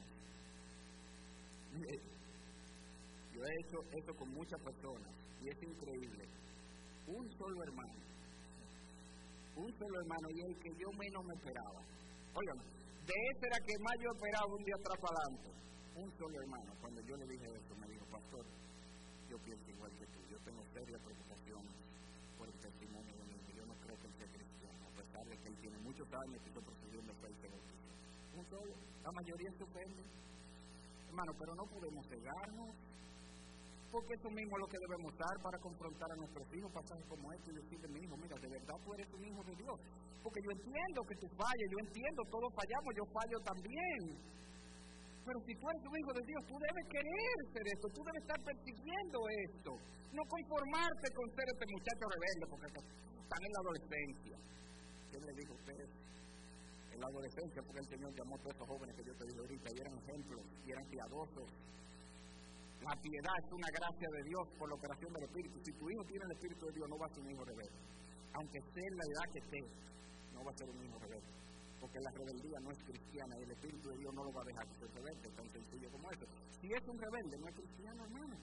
Yo he hecho eso con muchas personas y es increíble. Un solo hermano, un solo hermano y el que yo menos me esperaba. Oigan, de ese era que más yo esperaba un día atrás para adelante. Un solo hermano, cuando yo le dije eso, me dijo, pastor, yo pienso igual que tú. Yo tengo seria preocupación por el testimonio de mi hijo. Yo no creo que él sea cristiano, a pesar de que él tiene muchos años que está procediendo a ser bautizado. Un solo, la mayoría se ofende. Hermano, pero no podemos cegarnos, porque eso mismo es lo que debemos usar para confrontar a nuestros hijos, pasajes como este, y decirle, mi hijo, mira, de verdad tú eres un hijo de Dios, porque yo entiendo que tú falles, yo entiendo, todos fallamos, yo fallo también, pero si tú eres un hijo de Dios, tú debes querer ser esto, tú debes estar persiguiendo esto, no conformarte con ser este muchacho rebelde, porque están en la adolescencia. ¿Quién le dijo a ustedes? En la adolescencia, porque el Señor llamó a todos esos jóvenes que yo te dije ahorita, y eran ejemplos, y eran piadosos. La piedad es una gracia de Dios por la operación del Espíritu. Si tu hijo tiene el Espíritu de Dios, no va a ser un hijo rebelde. Aunque esté en la edad que esté, no va a ser un hijo rebelde. Porque la rebeldía no es cristiana, y el Espíritu de Dios no lo va a dejar ser rebelde, tan sencillo como eso. Si es un rebelde, no es cristiano, hermano.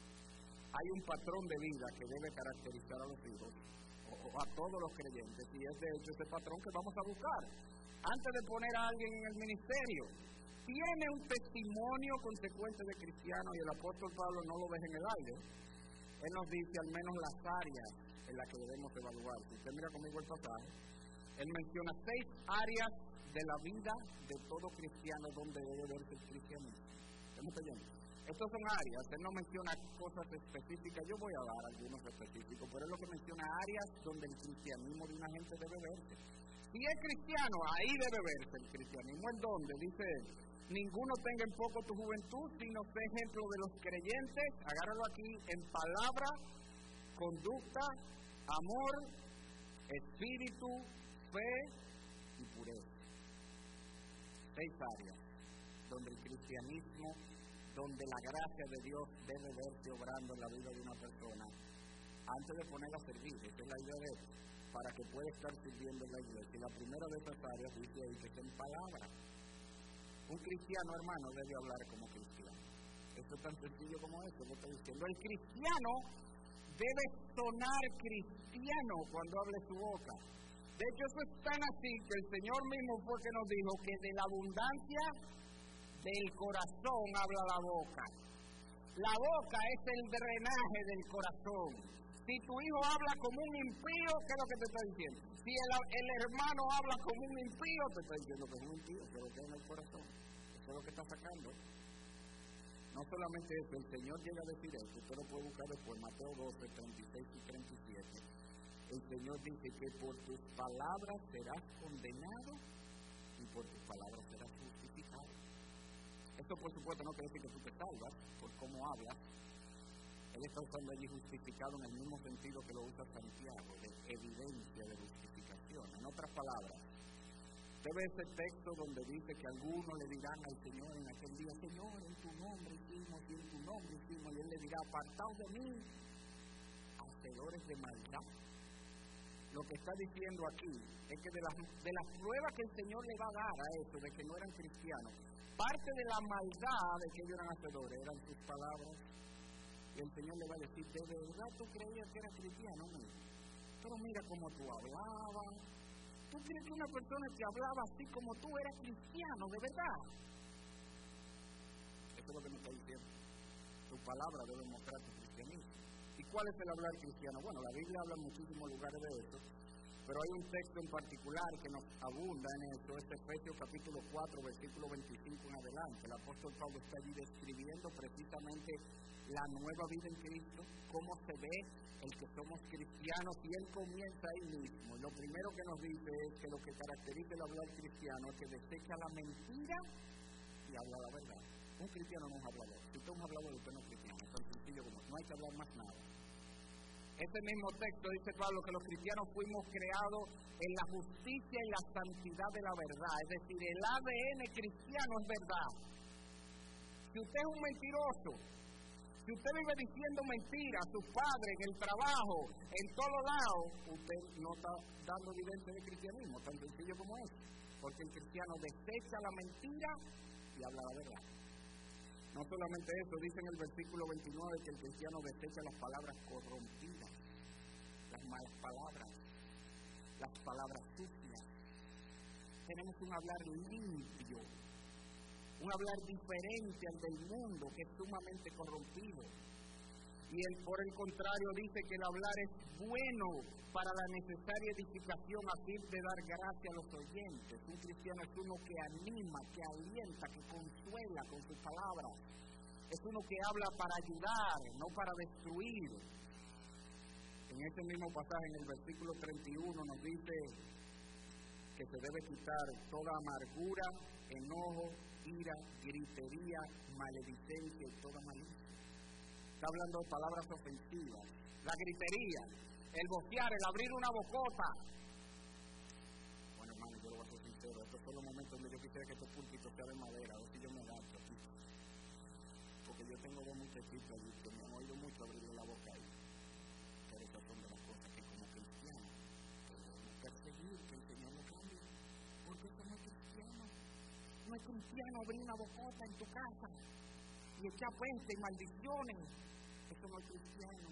Hay un patrón de vida que debe caracterizar a los hijos, o, o a todos los creyentes, y es de hecho ese patrón que vamos a buscar. Antes de poner a alguien en el ministerio, tiene un testimonio consecuente de cristiano, y el apóstol Pablo no lo deja en el aire. Él nos dice al menos las áreas en las que debemos evaluar. Si usted mira conmigo el pasaje, él menciona seis áreas de la vida de todo cristiano donde debe verse el cristianismo. ¿Estamos oyendo? Estas son áreas, él no menciona cosas específicas, yo voy a dar algunos específicos, pero él lo que menciona áreas donde el cristianismo de una gente debe verse. Si es cristiano, ahí debe verse el cristianismo. ¿En dónde? Dice él, ninguno tenga en poco tu juventud, sino sé ejemplo de los creyentes, agárralo aquí, en palabra, conducta, amor, espíritu, fe y pureza. seis áreas donde el cristianismo, donde la gracia de Dios debe verse obrando en la vida de una persona antes de ponerla a servir. Esa es la idea de él, para que pueda estar sirviendo en la iglesia. Y la primera de esas áreas dice ahí que es en palabra. Un cristiano, hermano, debe hablar como cristiano. Eso es tan sencillo como eso, lo estoy diciendo. El cristiano debe sonar cristiano cuando hable su boca. De hecho, eso es tan así que el Señor mismo fue que nos dijo que de la abundancia del corazón habla la boca. La boca es el drenaje del corazón. Si tu hijo habla como un impío, ¿qué es lo que te está diciendo? Si el, el hermano habla como un impío, te está diciendo que es un impío, que lo que es en el corazón. Eso es lo que está sacando. No solamente eso, el Señor llega a decir eso, usted lo puede buscar después, Mateo doce, treinta y seis y treinta y siete. El Señor dice que por tus palabras serás condenado y por tus palabras serás justificado. Esto, por supuesto, no quiere decir que tú te salvas por cómo hablas. Él está usando allí justificado en el mismo sentido que lo usa Santiago, de evidencia de justificación. En otras palabras, usted ve ese texto donde dice que algunos le dirán al Señor en aquel día: Señor, en tu nombre hicimos, y en tu nombre hicimos, y Él le dirá: apartaos de mí, hacedores de maldad. Lo que está diciendo aquí es que de las, de las pruebas que el Señor le va a dar a eso, de que no eran cristianos, parte de la maldad de que ellos eran hacedores eran sus palabras. Y el Señor le va a decir: ¿de verdad tú creías que eras cristiano? No. Pero mira cómo tú hablabas. ¿Tú crees que una persona que hablaba así como tú era cristiano, de verdad? Eso es lo que me está diciendo. Tu palabra debe mostrar tu cristianismo. ¿Y cuál es el hablar cristiano? Bueno, la Biblia habla en muchísimos lugares de eso, pero hay un texto en particular que nos abunda en eso, es Efesios capítulo cuatro, versículo veinticinco en adelante. El apóstol Pablo está allí describiendo precisamente la nueva vida en Cristo, cómo se ve el que somos cristianos, y él comienza ahí mismo. Y lo primero que nos dice es que lo que caracteriza el hablar cristiano es que desecha la mentira y habla la verdad. Un cristiano no es un hablador. Si usted es un hablador, usted no es cristiano. Es tan sencillo como no hay que hablar más nada. Este mismo texto dice Pablo que los cristianos fuimos creados en la justicia y la santidad de la verdad. Es decir, el A D N cristiano es verdad. Si usted es un mentiroso, si usted vive diciendo mentiras a sus padres, en el trabajo, en todos lados, usted no está dando evidencia de cristianismo, tan sencillo como es. Porque el cristiano desecha la mentira y habla la verdad. No solamente eso, dice en el versículo veintinueve que el cristiano desecha las palabras corrompidas, las malas palabras, las palabras sucias. Tenemos un hablar limpio, un hablar diferente al del mundo, que es sumamente corrompido. Y él, por el contrario, dice que el hablar es bueno para la necesaria edificación a fin de dar gracia a los oyentes. Un cristiano es uno que anima, que alienta, que consuela con sus palabras. Es uno que habla para ayudar, no para destruir. En este mismo pasaje, en el versículo treinta y uno, nos dice que se debe quitar toda amargura, enojo, ira, gritería, maledicencia y toda malicia. Está hablando de palabras ofensivas. La gritería, el bocear, el abrir una bocota. Bueno, hermano, yo lo voy a ser sincero. Estos son los momentos donde yo quisiera que estos púlpitos sean de madera. A ver si yo me adapto aquí. Porque yo tengo dos muchachitos allí que me han oído mucho abrirle la boca ahí. Pero esas son de las cosas que como cristianos debemos perseguir, que el Señor lo cambie. Porque eso no es cristiano. No es cristiano abrir una bocota en tu casa y echar peste y maldiciones. Eso no es cristiano.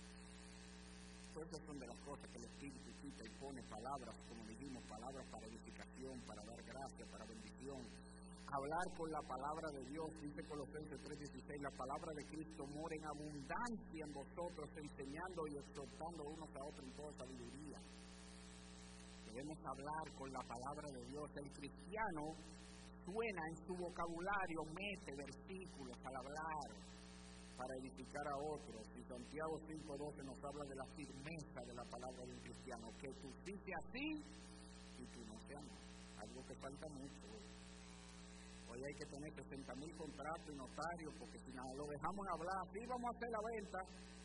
Pues esas son de las cosas que el Espíritu quita y pone palabras, como dijimos, palabras para edificación, para dar gracia, para bendición. Hablar con la palabra de Dios, dice Colosenses tres dieciséis, la palabra de Cristo mora en abundancia en vosotros, enseñando y exhortando unos a otros en toda sabiduría. Debemos hablar con la palabra de Dios. El cristiano suena en su vocabulario, mete versículos al hablar para edificar a otros. Y Santiago cinco doce nos habla de la firmeza de la palabra de un cristiano, que tú dices así y tú no seas, algo que falta mucho. Hoy hay que tener sesenta mil contratos y notarios, porque si nada lo dejamos hablar, sí vamos a hacer la venta.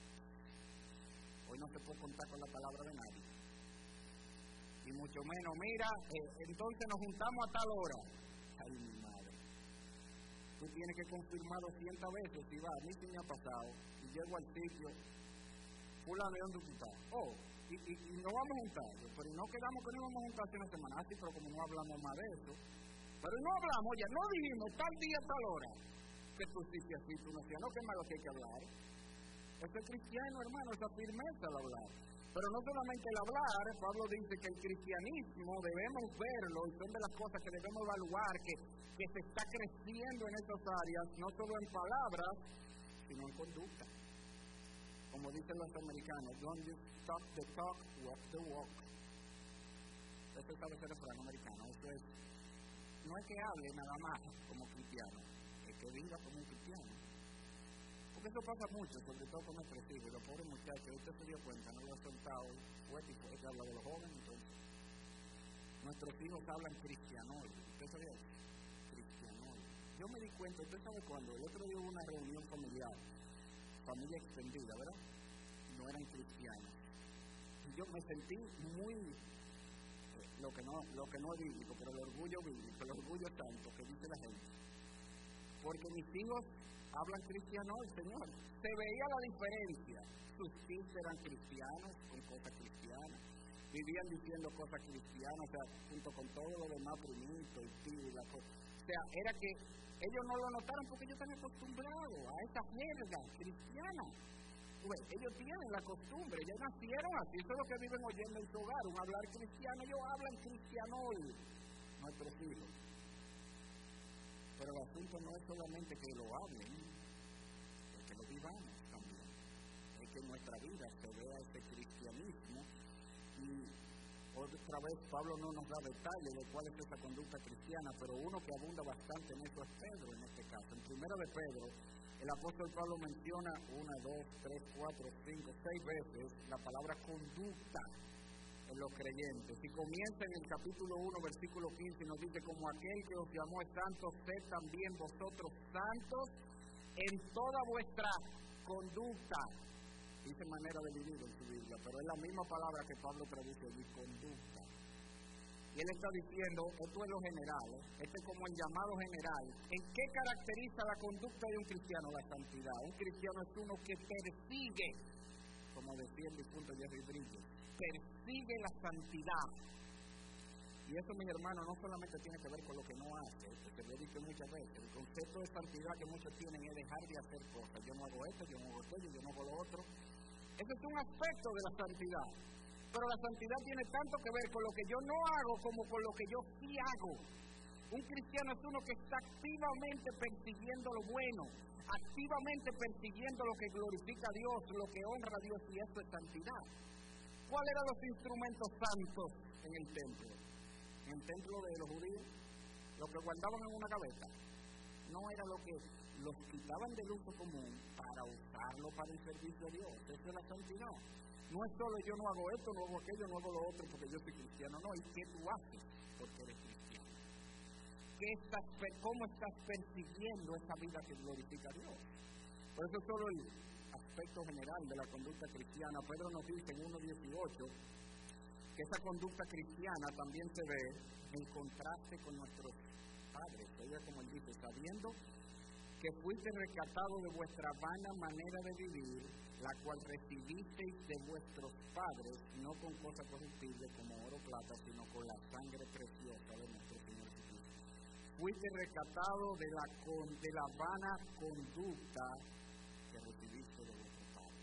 Hoy no se puede contar con la palabra de nadie. Y mucho menos, mira, eh, entonces nos juntamos a tal hora. Ay, mi madre. Tú tienes que confirmar doscientas veces si va. A mí sí me ha pasado. Y llego al sitio, fulano, ¿dónde tú estás? Oh, y, y, y no vamos a juntar. Pero no quedamos que no íbamos a juntarse una semana. Así, pero como no hablamos más de eso. Pero no hablamos ya, no dijimos tal día, tal hora. Que tú sí, sí, así, tú no hacías, no, que malo que hay que hablar. Eso es cristiano, hermano, esa firmeza al hablar. Pero no solamente el hablar, Pablo dice que el cristianismo debemos verlo y son de las cosas que debemos evaluar, que, que se está creciendo en esas áreas, no solo en palabras, sino en conducta. Como dicen los americanos, don't just talk the talk, walk the walk. Eso sabe ser refrán americano. Eso es, no es que hable nada más como cristiano, es que viva como un cristiano. Porque eso pasa mucho, sobre todo con nuestros hijos. Y los pobres muchachos, usted se dio cuenta, no lo ha soltado, fue tipo, este habla de los jóvenes, entonces. Nuestros hijos hablan cristianol. ¿Usted sabía eso? Cristianol. Yo me di cuenta, ¿usted sabe cuándo? El otro día hubo una reunión familiar, familia extendida, ¿verdad? No eran cristianos. Y yo me sentí muy, eh, lo que no lo que no es bíblico, pero el orgullo bíblico, el orgullo santo que dice la gente. Porque mis hijos hablan cristiano, Señor. Se veía la diferencia. Sus hijos eran cristianos, con cosas cristianas. Vivían diciendo cosas cristianas, o sea, junto con todo lo demás, primitos, y tío, y la cosa. O sea, era que ellos no lo notaron porque ellos están acostumbrados a esa jerga cristiana. Pues ellos tienen la costumbre, ellos nacieron así, eso es lo que viven oyendo en su hogar, un hablar cristiano, ellos hablan cristianol, nuestros hijos. Pero el asunto no es solamente que lo hablen, es que lo vivamos también. Es que en nuestra vida se vea ese cristianismo y otra vez Pablo no nos da detalles de cuál es esa conducta cristiana, pero uno que abunda bastante en eso es Pedro en este caso. En primera de Pedro, el apóstol Pablo menciona una, dos, tres, cuatro, cinco, seis veces la palabra conducta en los creyentes. Y comienza en el capítulo uno, versículo quince, y nos dice, como aquel que os llamó es santo, sed también vosotros santos en toda vuestra conducta. Dice manera de vivir en su Biblia, pero es la misma palabra que Pablo traduce allí, conducta. Y él está diciendo, esto es lo general, ¿eh? Este es como el llamado general. ¿En qué caracteriza la conducta de un cristiano? La santidad. Un cristiano es uno que persigue, como decía el difunto Jerry Bridges, persigue la santidad. Y eso, mis hermanos, no solamente tiene que ver con lo que no hace, porque lo he dicho muchas veces. El concepto de santidad que muchos tienen es dejar de hacer cosas. Yo no hago esto, yo no hago aquello, yo no hago lo otro. Ese es un aspecto de la santidad. Pero la santidad tiene tanto que ver con lo que yo no hago como con lo que yo sí hago. Un cristiano es uno que está activamente persiguiendo lo bueno, activamente persiguiendo lo que glorifica a Dios, lo que honra a Dios, y eso es santidad. ¿Cuáles eran los instrumentos santos en el templo? En el templo de los judíos, lo que guardaban en una gaveta, no era lo que los quitaban del uso común para usarlo para el servicio de Dios. Eso es la santidad. No es solo yo no hago esto, no hago aquello, no hago lo otro porque yo soy cristiano, no. ¿Y qué tú haces porque eres cristiano? ¿Qué estás, ¿Cómo estás persiguiendo esa vida que glorifica a Dios? Por eso solo el aspecto general de la conducta cristiana. Pedro nos dice en uno dieciocho que esa conducta cristiana también se ve en contraste con nuestros padres. Oiga como él dice, sabiendo que fuiste rescatado de vuestra vana manera de vivir, la cual recibisteis de vuestros padres, no con cosas corruptibles como oro o plata, sino con la sangre preciosa de nuestro Señor Jesucristo. Fuiste rescatado de la, con, de la vana conducta que recibiste de vuestros padres.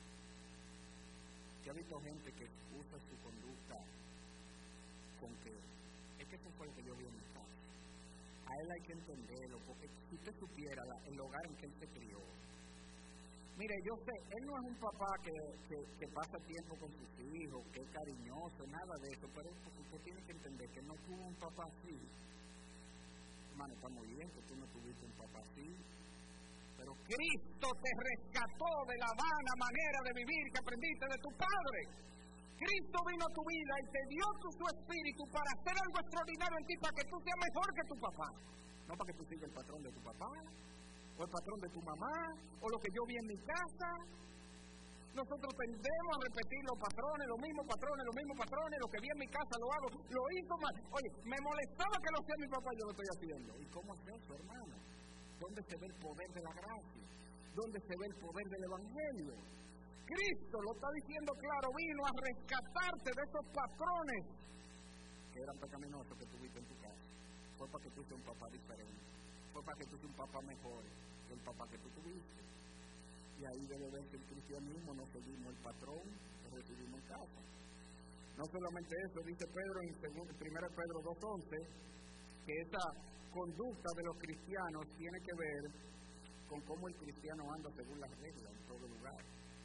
Yo he visto gente que usa su conducta con que, es que eso fue lo que yo vi en mi casa. A él hay que entenderlo, porque si usted supiera la, el hogar en que él se crió. Mire, yo sé, él no es un papá que, que, que pasa tiempo con sus hijos, que es cariñoso, nada de eso, pero usted tiene que entender que no tuvo un papá así. Hermano, está muy bien que tú no tuviste un papá así, pero Cristo te rescató de la vana manera de vivir que aprendiste de tu padre. Cristo vino a tu vida y te dio tu, su espíritu para hacer algo extraordinario en ti, para que tú seas mejor que tu papá. No para que tú sigas el patrón de tu papá, o el patrón de tu mamá, o lo que yo vi en mi casa. Nosotros tendemos a repetir los patrones, los mismos patrones, los mismos patrones, lo que vi en mi casa lo hago, lo hizo mal. Oye, me molestaba que lo hacía mi papá, yo lo estoy haciendo. ¿Y cómo es eso, hermano? ¿Dónde se ve el poder de la gracia? ¿Dónde se ve el poder del evangelio? Cristo lo está diciendo claro, vino a rescatarte de esos patrones que eran pecaminosos que tuviste en tu casa. Fue para que tú seas un papá diferente. Fue para que tú seas un papá mejor que el papá que tú tuviste. Y ahí debe ver que el cristianismo no seguimos el patrón que recibimos en casa. No solamente eso, dice Pedro en primera Pedro dos once, que esa conducta de los cristianos tiene que ver con cómo el cristiano anda según las reglas en todo lugar,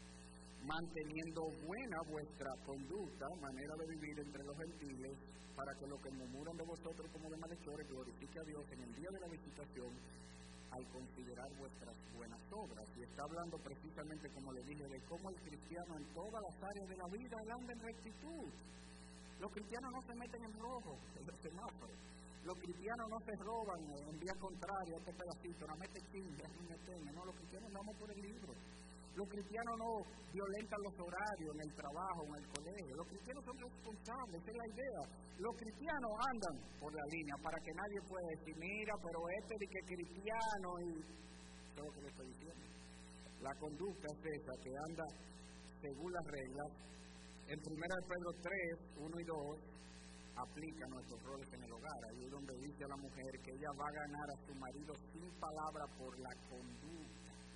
manteniendo buena vuestra conducta, manera de vivir entre los gentiles, para que los que murmuran de vosotros como de malhechores glorifique a Dios en el día de la visitación, al considerar vuestras buenas obras. Y está hablando precisamente, como le dije, de cómo el cristiano en todas las áreas de la vida anda en rectitud. Los cristianos no se meten en rojo, en el semáforo. Los cristianos no se roban en vía contraria a este pedacito, no mete chinga, no, los cristianos andamos por el libro. Los cristianos no violentan los horarios en el trabajo, en el colegio. Los cristianos son responsables, esa es la idea. Los cristianos andan por la línea para que nadie pueda decir, mira, pero este de que es cristiano y todo lo que le estoy diciendo. La conducta es esa, que anda según las reglas. En primera Pedro tres, uno y dos, aplica nuestros roles en el hogar. Ahí es donde dice a la mujer que ella va a ganar a su marido sin palabra por la conducta.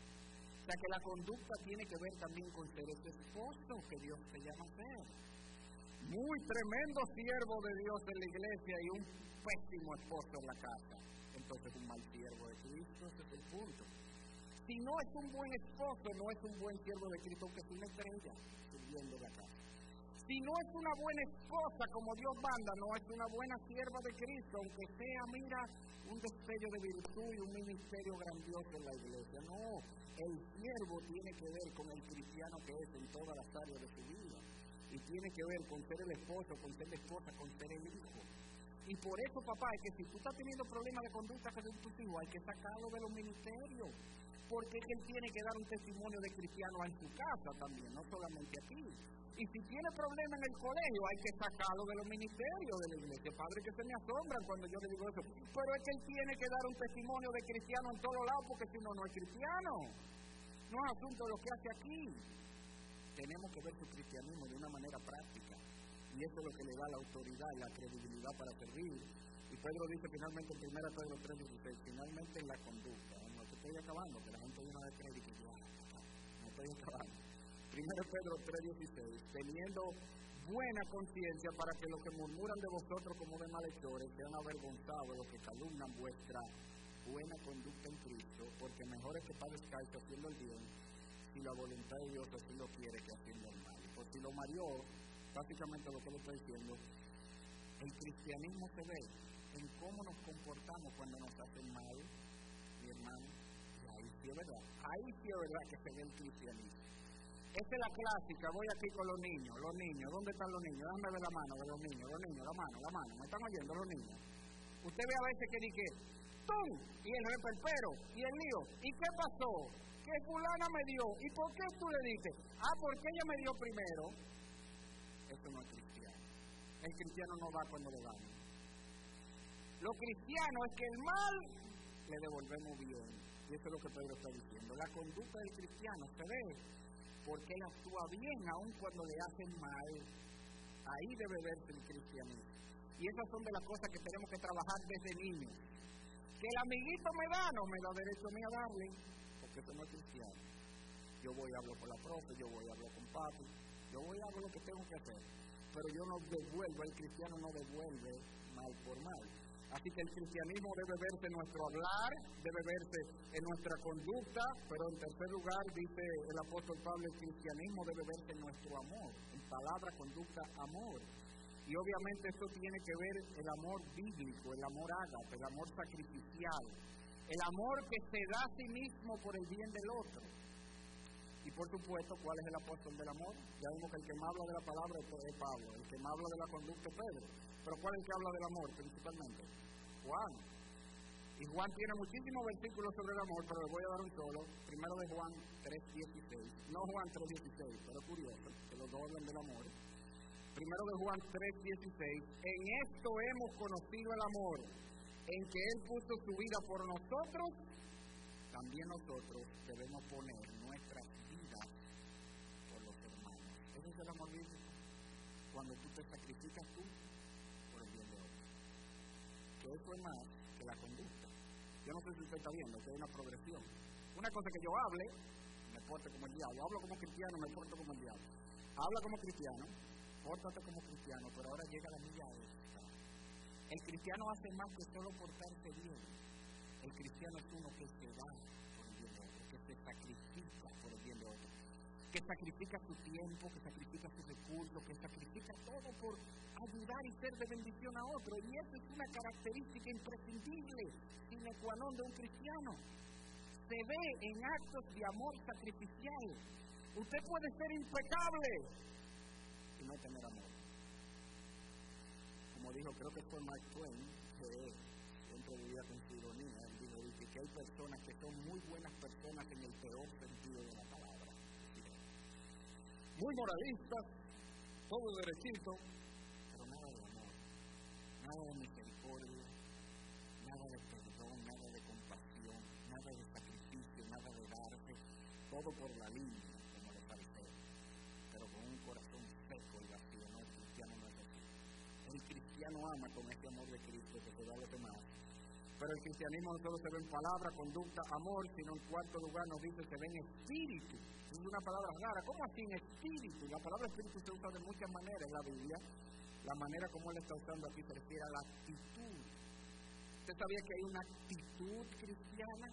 O sea que la conducta tiene que ver también con ser ese esposo que Dios te llama a ser. Muy tremendo siervo de Dios en la iglesia y un pésimo esposo en la casa. Entonces un mal siervo de Cristo, ese es el punto. Si no es un buen esposo, no es un buen siervo de Cristo, aunque es una estrella sirviendo la casa. Si no es una buena esposa como Dios manda, no es una buena sierva de Cristo, aunque sea, mira, un destello de virtud y un ministerio grandioso en la iglesia. No, el siervo tiene que ver con el cristiano que es en todas las áreas de su vida. Y tiene que ver con ser el esposo, con ser la esposa, con ser el hijo. Y por eso, papá, es que si tú estás teniendo problemas de conducta con tus hijos, hay que sacarlo de los ministerios. Porque es que él tiene que dar un testimonio de cristiano en su casa también, no solamente aquí. Y si tiene problemas en el colegio, hay que sacarlo de los ministerios de la iglesia. Padre, que se me asombran cuando yo le digo eso. Pero es que él tiene que dar un testimonio de cristiano en todos lados, porque si no, no es cristiano. No es asunto de lo que hace aquí. Tenemos que ver su cristianismo de una manera práctica. Y eso es lo que le da la autoridad y la credibilidad para servir. Y Pedro dice finalmente en primera Pedro tres dieciséis, finalmente en la conducta. No te estoy acabando, que la gente viene a creer que ya, no estoy acabando. primera Pedro tres dieciséis, teniendo buena conciencia para que los que murmuran de vosotros como de malhechores sean avergonzados los que calumnan vuestra buena conducta en Cristo, porque mejor es que padezcáis haciendo el bien, si la voluntad de Dios así lo quiere, que haciendo el mal. Pues si lo mareó, básicamente lo que le estoy diciendo, el cristianismo se ve en cómo nos comportamos cuando nos hacen mal, mi hermano, y ahí sí es verdad, ahí sí es verdad que se ve el cristianismo. Esta es la clásica, voy aquí con los niños, los niños, ¿dónde están los niños? Déjame ver la mano de los niños, los niños, la mano, la mano, ¿me están oyendo los niños? Usted ve a veces que dice, ¡tum! Y el reperpero, y el lío, ¿y qué pasó? Que fulana me dio, ¿y por qué tú le dices? Ah, porque ella me dio primero. Eso no es cristiano. El cristiano no va cuando le dan. Lo cristiano es que el mal le devolvemos bien. Y eso es lo que Pedro está diciendo. La conducta del cristiano se ve porque él actúa bien aun cuando le hacen mal. Ahí debe verse el cristianismo. Y esas son de las cosas que tenemos que trabajar desde niños. Que el amiguito me da, no me da derecho a mí a darle, porque eso no es cristiano. Yo voy y hablo con la profe, yo voy y hablo con papi, yo voy y hago lo que tengo que hacer. Pero yo no devuelvo, el cristiano no devuelve mal por mal. Así que el cristianismo debe verse en nuestro hablar, debe verse en nuestra conducta, pero en tercer lugar, dice el apóstol Pablo, el cristianismo debe verse en nuestro amor, en palabra, conducta, amor. Y obviamente esto tiene que ver el amor bíblico, el amor ágape, el amor sacrificial, el amor que se da a sí mismo por el bien del otro. Y por supuesto, ¿cuál es el apóstol del amor? Ya vimos que el que más habla de la palabra es Pablo, el que más habla de la conducta es Pedro. Pero ¿cuál es el que habla del amor principalmente? Juan. Y Y Juan tiene muchísimos versículos sobre el amor, pero les voy a dar un solo. Primero de Juan tres dieciséis. No Juan tres dieciséis, pero es curioso, que los dos hablan del amor. Primero de Juan tres dieciséis. En esto hemos conocido el amor, en que Él puso su vida por nosotros. También nosotros debemos poner nuestras vidas por los hermanos. Ese es el amor bíblico. Cuando tú te sacrificas tú por el bien de otros. Que eso es más que la conducta. Yo no sé si usted está viendo que hay una progresión. Una cosa que yo hable, me porte como el diablo. Hablo como cristiano, me porto como el diablo. Habla como cristiano, pórtate como cristiano, pero ahora llega la milla extra. El cristiano hace más que solo portarse bien. El cristiano es uno que se da por el bien de otro, que se sacrifica por el bien de otro, que sacrifica su tiempo, que sacrifica sus recursos, que sacrifica todo por ayudar y ser de bendición a otro. Y esa es una característica imprescindible, sine qua non de un cristiano. Se ve en actos de amor sacrificial. Usted puede ser impecable y no tener amor. Como dijo, creo que fue Mark Twain, que siempre vivía con su ironía, él dijo que, que hay personas que son muy buenas personas en el peor sentido de la palabra. Muy moralistas, todo derechito, pero nada de amor, nada de misericordia, nada de perdón, nada de compasión, nada de sacrificio, nada de darse, todo por la línea, como los fariseos, pero con un corazón seco y vacío. No, el cristiano no es así. El cristiano ama con ese amor de Cristo que se da a los demás. Pero el cristianismo no solo se ve en palabra, conducta, amor, sino en cuarto lugar nos dice que se ve en espíritu. Es una palabra rara. ¿Cómo así en espíritu? La palabra espíritu se usa de muchas maneras en la Biblia. La manera como él está usando aquí se refiere a la actitud. ¿Usted sabía que hay una actitud cristiana?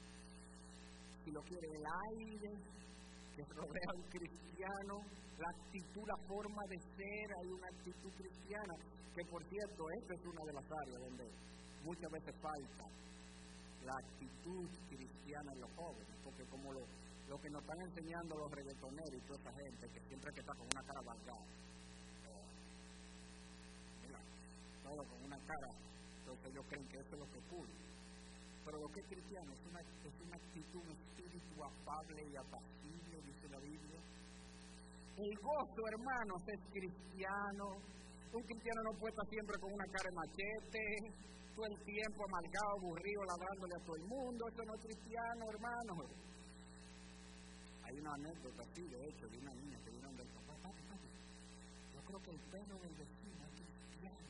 Si lo quiere, el aire que rodea a un cristiano, la actitud, la forma de ser, hay una actitud cristiana. Que por cierto, esta es una de las áreas donde muchas veces falta la actitud cristiana en los jóvenes, porque como lo, lo que nos están enseñando los reggaetoneros y toda esa gente, que siempre que está con una cara valgada, eh, mira, todo con una cara, entonces ellos creen que eso es lo que es cool. Pero lo que es cristiano es una, es una actitud, un espíritu afable y apacible, dice la Biblia. El gozo, hermanos, es cristiano. Un cristiano no puede estar siempre con una cara de machete, todo el tiempo amargado, aburrido, ladrándole a todo el mundo. Eso no es cristiano, hermano. Hay una anécdota así, de hecho, de una niña que vino del papá. Papi, papi, yo creo que el perro del vecino es cristiano.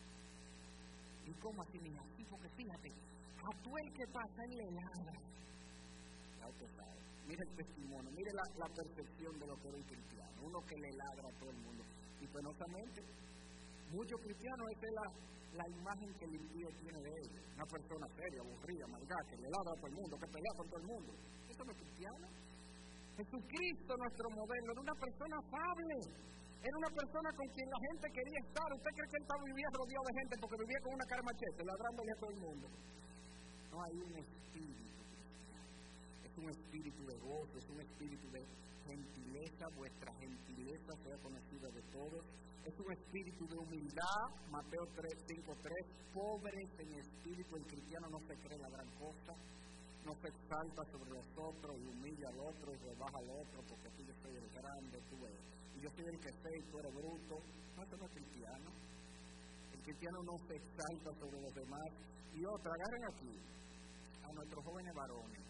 ¿Y cómo así, niña? Sí, porque fíjate, a tú el que pasa en la helada. Ya usted sabe. Mire el testimonio, mire la, la percepción de lo que era un cristiano. Uno que le ladra a todo el mundo. Y penosamente, muchos cristianos, esa es la, la imagen que el impío tiene de ellos. Una persona seria, aburrida, amargada, que le ladra a todo el mundo, que pelea con todo el mundo. Eso no es cristiano. Jesucristo, nuestro modelo, era una persona afable. Era una persona con quien la gente quería estar. ¿Usted cree que él estaba vivía rodeado de gente porque vivía con una cara machete, ladrándole a todo el mundo? No, hay un espíritu cristiano. Es un espíritu de gozo, es un espíritu de gentileza. Vuestra gentileza sea conocida de todos. Es un espíritu de humildad. Mateo cinco tres. Pobres en espíritu. El cristiano no se cree la gran cosa. No se exalta sobre los otros y humilla al otro y rebaja al otro porque tú yo soy el grande, tú eres. Y yo soy el que sé y tú eres bruto. No, eso no es cristiano. El cristiano no se exalta sobre los demás. Y otra, agarren aquí a nuestros jóvenes varones.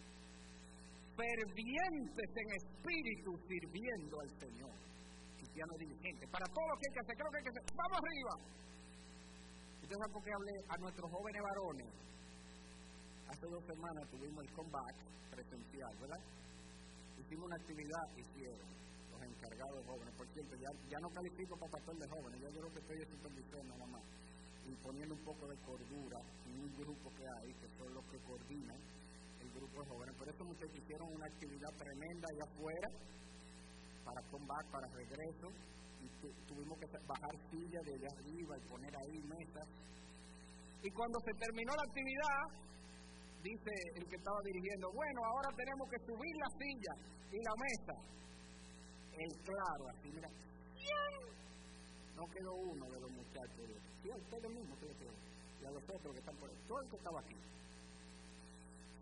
Fervientes en espíritu sirviendo al Señor. Cristiano diligente. Para todo lo que hay que hacer, creo que hay que hacer. ¡Vamos arriba! Ustedes saben por qué hablé a nuestros jóvenes varones. Hace dos semanas tuvimos el comeback presencial, ¿verdad? Hicimos una actividad, hicieron los encargados jóvenes. Por cierto, ya, ya no califico para pastor de jóvenes, yo creo que estoy de supervisión nada más. Y poniendo un poco de cordura en un grupo que hay, que son los que coordinan el grupo de jóvenes. Por eso muchachos hicieron una actividad tremenda allá afuera, para comeback, para regreso. Y tu, tuvimos que bajar sillas de allá arriba y poner ahí mesas. Y cuando se terminó la actividad, dice el que estaba dirigiendo, bueno, ahora tenemos que subir la silla y la mesa. El claro, así, mira, no quedó uno de los muchachos. Sí, a ustedes mismos, y a los otros que están por ahí. Todo el que estaba aquí.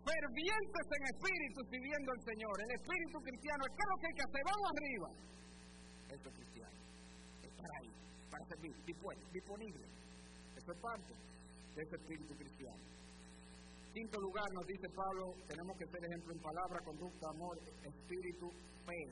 fervientes en espíritu sirviendo al Señor. El espíritu cristiano es, ¿qué es lo que hay que hacer? Vamos arriba. Esto es cristiano. Estar ahí, para servir, disponible. Eso es parte de ese espíritu cristiano. Quinto lugar, nos dice Pablo, tenemos que ser ejemplo en palabra, conducta, amor, espíritu, fe.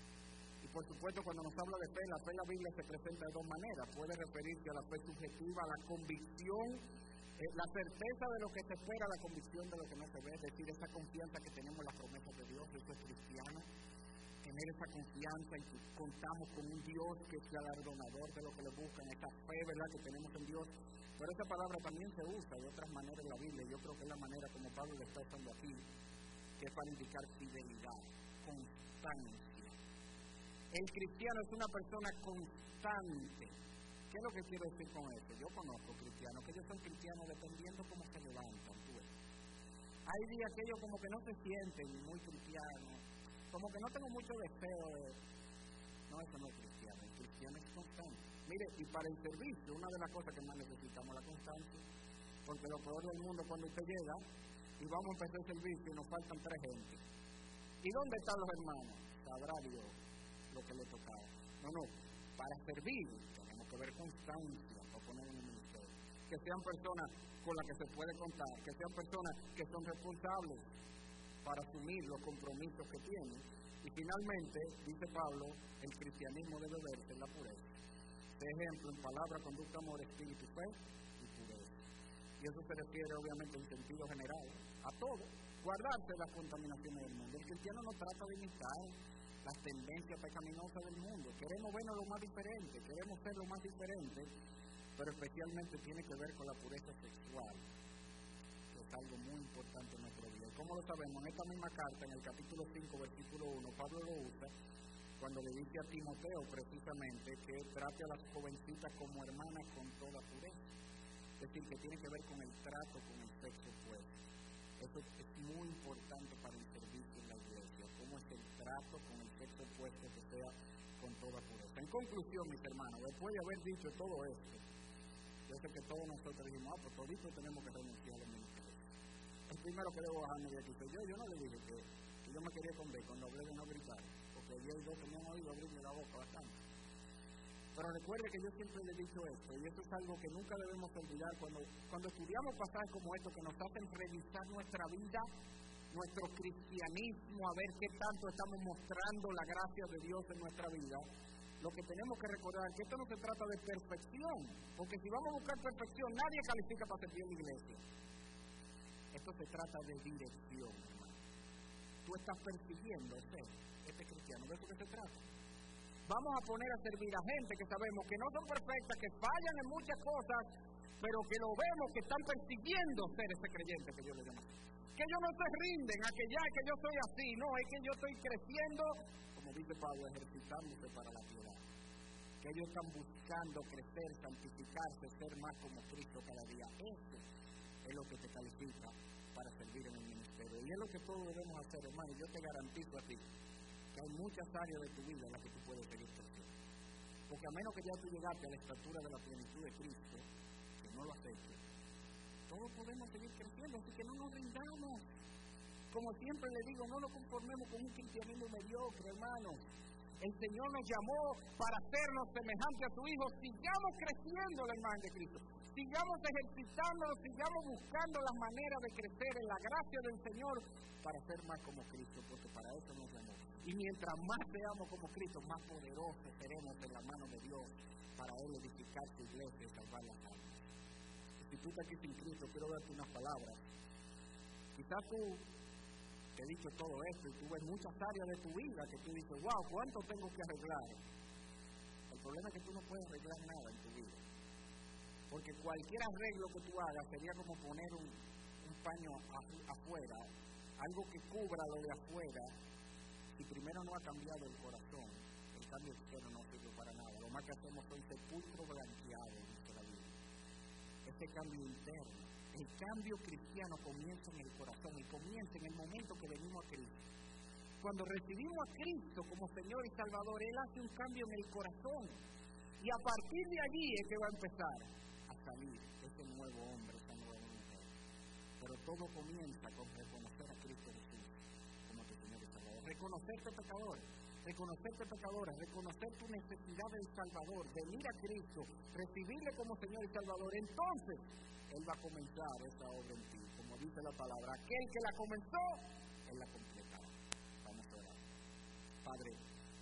Y por supuesto, cuando nos habla de fe, la fe en la Biblia se presenta de dos maneras. Puede referirse a la fe subjetiva, a la convicción, eh, la certeza de lo que se espera, la convicción de lo que no se ve, es decir, esa confianza que tenemos en las promesas de Dios, eso es cristiano. Tener esa confianza en que contamos con un Dios que es galardonador de lo que le buscan, esa fe, ¿verdad?, que tenemos en Dios. Pero esa palabra también se usa de otras maneras en la Biblia. Yo creo que es la manera como Pablo le está usando aquí, que es para indicar fidelidad, constancia. El cristiano es una persona constante. ¿Qué es lo que quiero decir con eso? Yo conozco cristianos, que ellos son cristianos dependiendo cómo se levantan. Tú ves. Hay días que ellos como que no se sienten muy cristianos, como que no tengo mucho deseo de... No, eso no es cristiano, el cristiano es constante. Mire, y para el servicio, una de las cosas que más necesitamos es la constancia, porque lo peor del mundo cuando usted llega y vamos a empezar el servicio y nos faltan tres gente. ¿Y dónde están los hermanos? Sabrá Dios lo que le tocaba. No, no, para servir tenemos que ver constancia, para poner en el ministerio. Que sean personas con las que se puede contar, que sean personas que son responsables para asumir los compromisos que tienen. Y finalmente, dice Pablo, el cristianismo debe verse en la pureza. De ejemplo, en palabra, conducta, amor, espíritu, fe y pureza. Y eso se refiere obviamente en sentido general a todo. Guardarse las contaminaciones del mundo. El cristiano no trata de imitar las tendencias pecaminosas del mundo. Queremos vernos lo más diferente, queremos ser lo más diferente, pero especialmente tiene que ver con la pureza sexual, que es algo muy importante en nuestro día. ¿Cómo lo sabemos? En esta misma carta, en el capítulo cinco, versículo uno, Pablo lo usa cuando le dice a Timoteo precisamente que trate a las jovencitas como hermanas con toda pureza. Es decir, que tiene que ver con el trato con el sexo opuesto. Eso es muy importante para el servicio en la iglesia, cómo es el trato con el sexo opuesto que sea con toda pureza. En conclusión, mis hermanos, después de haber dicho todo esto, yo sé que todos nosotros dijimos, ah, pues todito tenemos que renunciar al ministerio. El primero que debo bajarme de aquí soy yo. Yo no le dije que, que yo me quería esconder cuando hablé de no gritar, porque yo y yo teníamos oído abrirme la boca bastante. Pero recuerde que yo siempre le he dicho esto, y eso es algo que nunca debemos olvidar cuando, cuando estudiamos pasajes como estos que nos hacen revisar nuestra vida, nuestro cristianismo, a ver qué tanto estamos mostrando la gracia de Dios en nuestra vida. Lo que tenemos que recordar es que esto no se trata de perfección, porque si vamos a buscar perfección, nadie califica para servir en la iglesia. Esto se trata de dirección, hermano. Tú estás persiguiendo ser este cristiano, ¿de eso que se trata? Vamos a poner a servir a gente que sabemos que no son perfectas, que fallan en muchas cosas, pero que lo vemos que están persiguiendo ser ese creyente que Dios le llama. Que ellos no se rinden a que ya, que yo soy así, no, es que yo estoy creciendo, como dice Pablo, ejercitándose para la piedad. Que ellos están buscando crecer, santificarse, ser más como Cristo cada día. Eso es lo que te califica para servir en el ministerio. Y es lo que todos debemos hacer, hermano. Yo te garantizo a ti que hay muchas áreas de tu vida en las que tú puedes seguir creciendo. Porque a menos que ya tú llegaste a la estatura de la plenitud de Cristo, que no lo has hecho, todos podemos seguir creciendo, así que no nos rindamos. Como siempre le digo, no nos conformemos con un cristianismo mediocre, hermano. El Señor nos llamó para hacernos semejantes a su Hijo. Sigamos creciendo en la imagen de Cristo. Sigamos ejercitándonos, sigamos buscando las maneras de crecer en la gracia del Señor para ser más como Cristo, porque para eso nos llamó. Y mientras más seamos como Cristo, más poderosos seremos en la mano de Dios para Él edificar su iglesia y salvar las almas. Y si tú estás aquí sin Cristo, quiero darte unas palabras. Quizás tú te he dicho todo esto y tú ves muchas áreas de tu vida que tú dices, wow, ¿cuánto tengo que arreglar? El problema es que tú no puedes arreglar nada en tu vida. Porque cualquier arreglo que tú hagas sería como poner un, un paño afuera, algo que cubra lo de afuera. Si primero no ha cambiado el corazón, el cambio externo no sirve para nada. Lo más que hacemos es un sepulcro blanqueado, dice la Biblia. Ese cambio interno, el cambio cristiano comienza en el corazón y comienza en el momento que venimos a Cristo. Cuando recibimos a Cristo como Señor y Salvador, Él hace un cambio en el corazón. Y a partir de allí es que va a empezar a salir ese nuevo hombre, esa nueva mujer. Pero todo comienza con reconocer a Cristo Jesús como tu Señor y Salvador. Reconocerte pecador, reconocerte pecadora, reconocer tu necesidad del Salvador, venir a Cristo, recibirle como Señor y Salvador. Entonces, Él va a comenzar esa obra en ti. Como dice la palabra, aquel que la comenzó, Él la completará. Vamos a orar. Padre,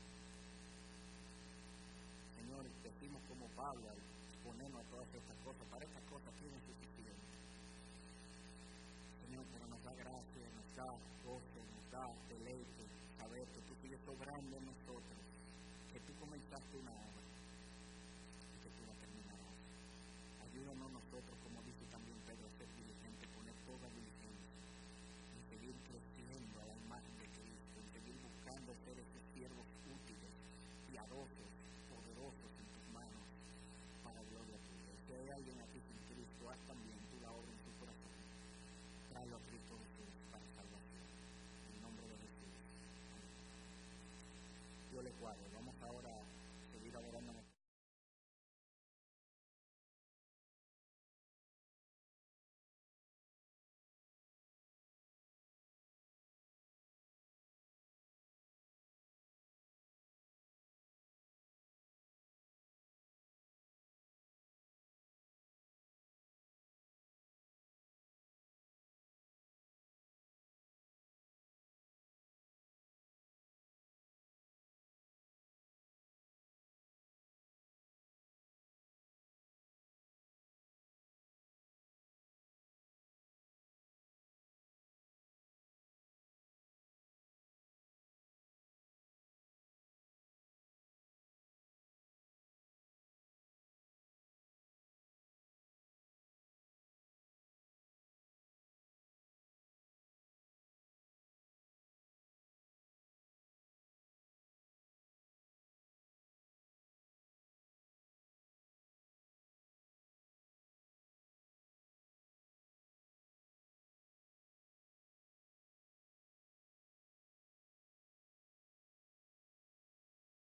Señor, decimos como Pablo, al ponernos a todas estas cosas, para estas cosas tienen suficiente. Señor, pero nos da gracia, nos da gozo, nos da deleite, saber que tú sigues sobrando en nosotros, que tú comenzaste una obra y que tú la terminarás. Ayúdanos nosotros, como dice también Pedro, a ser diligentes, poner toda diligencia y seguir creciendo a la imagen de Cristo, y seguir buscando ser esos siervos útiles, piadosos, poderosos en tus manos, para gloria tuya. Si hay alguien aquí sin Cristo, haz también tú la obra en su corazón. Tráelo a Cristo Jesús para salvación. En nombre de Jesús. Amén. Dios le guarde. Vamos ahora a seguir adorando.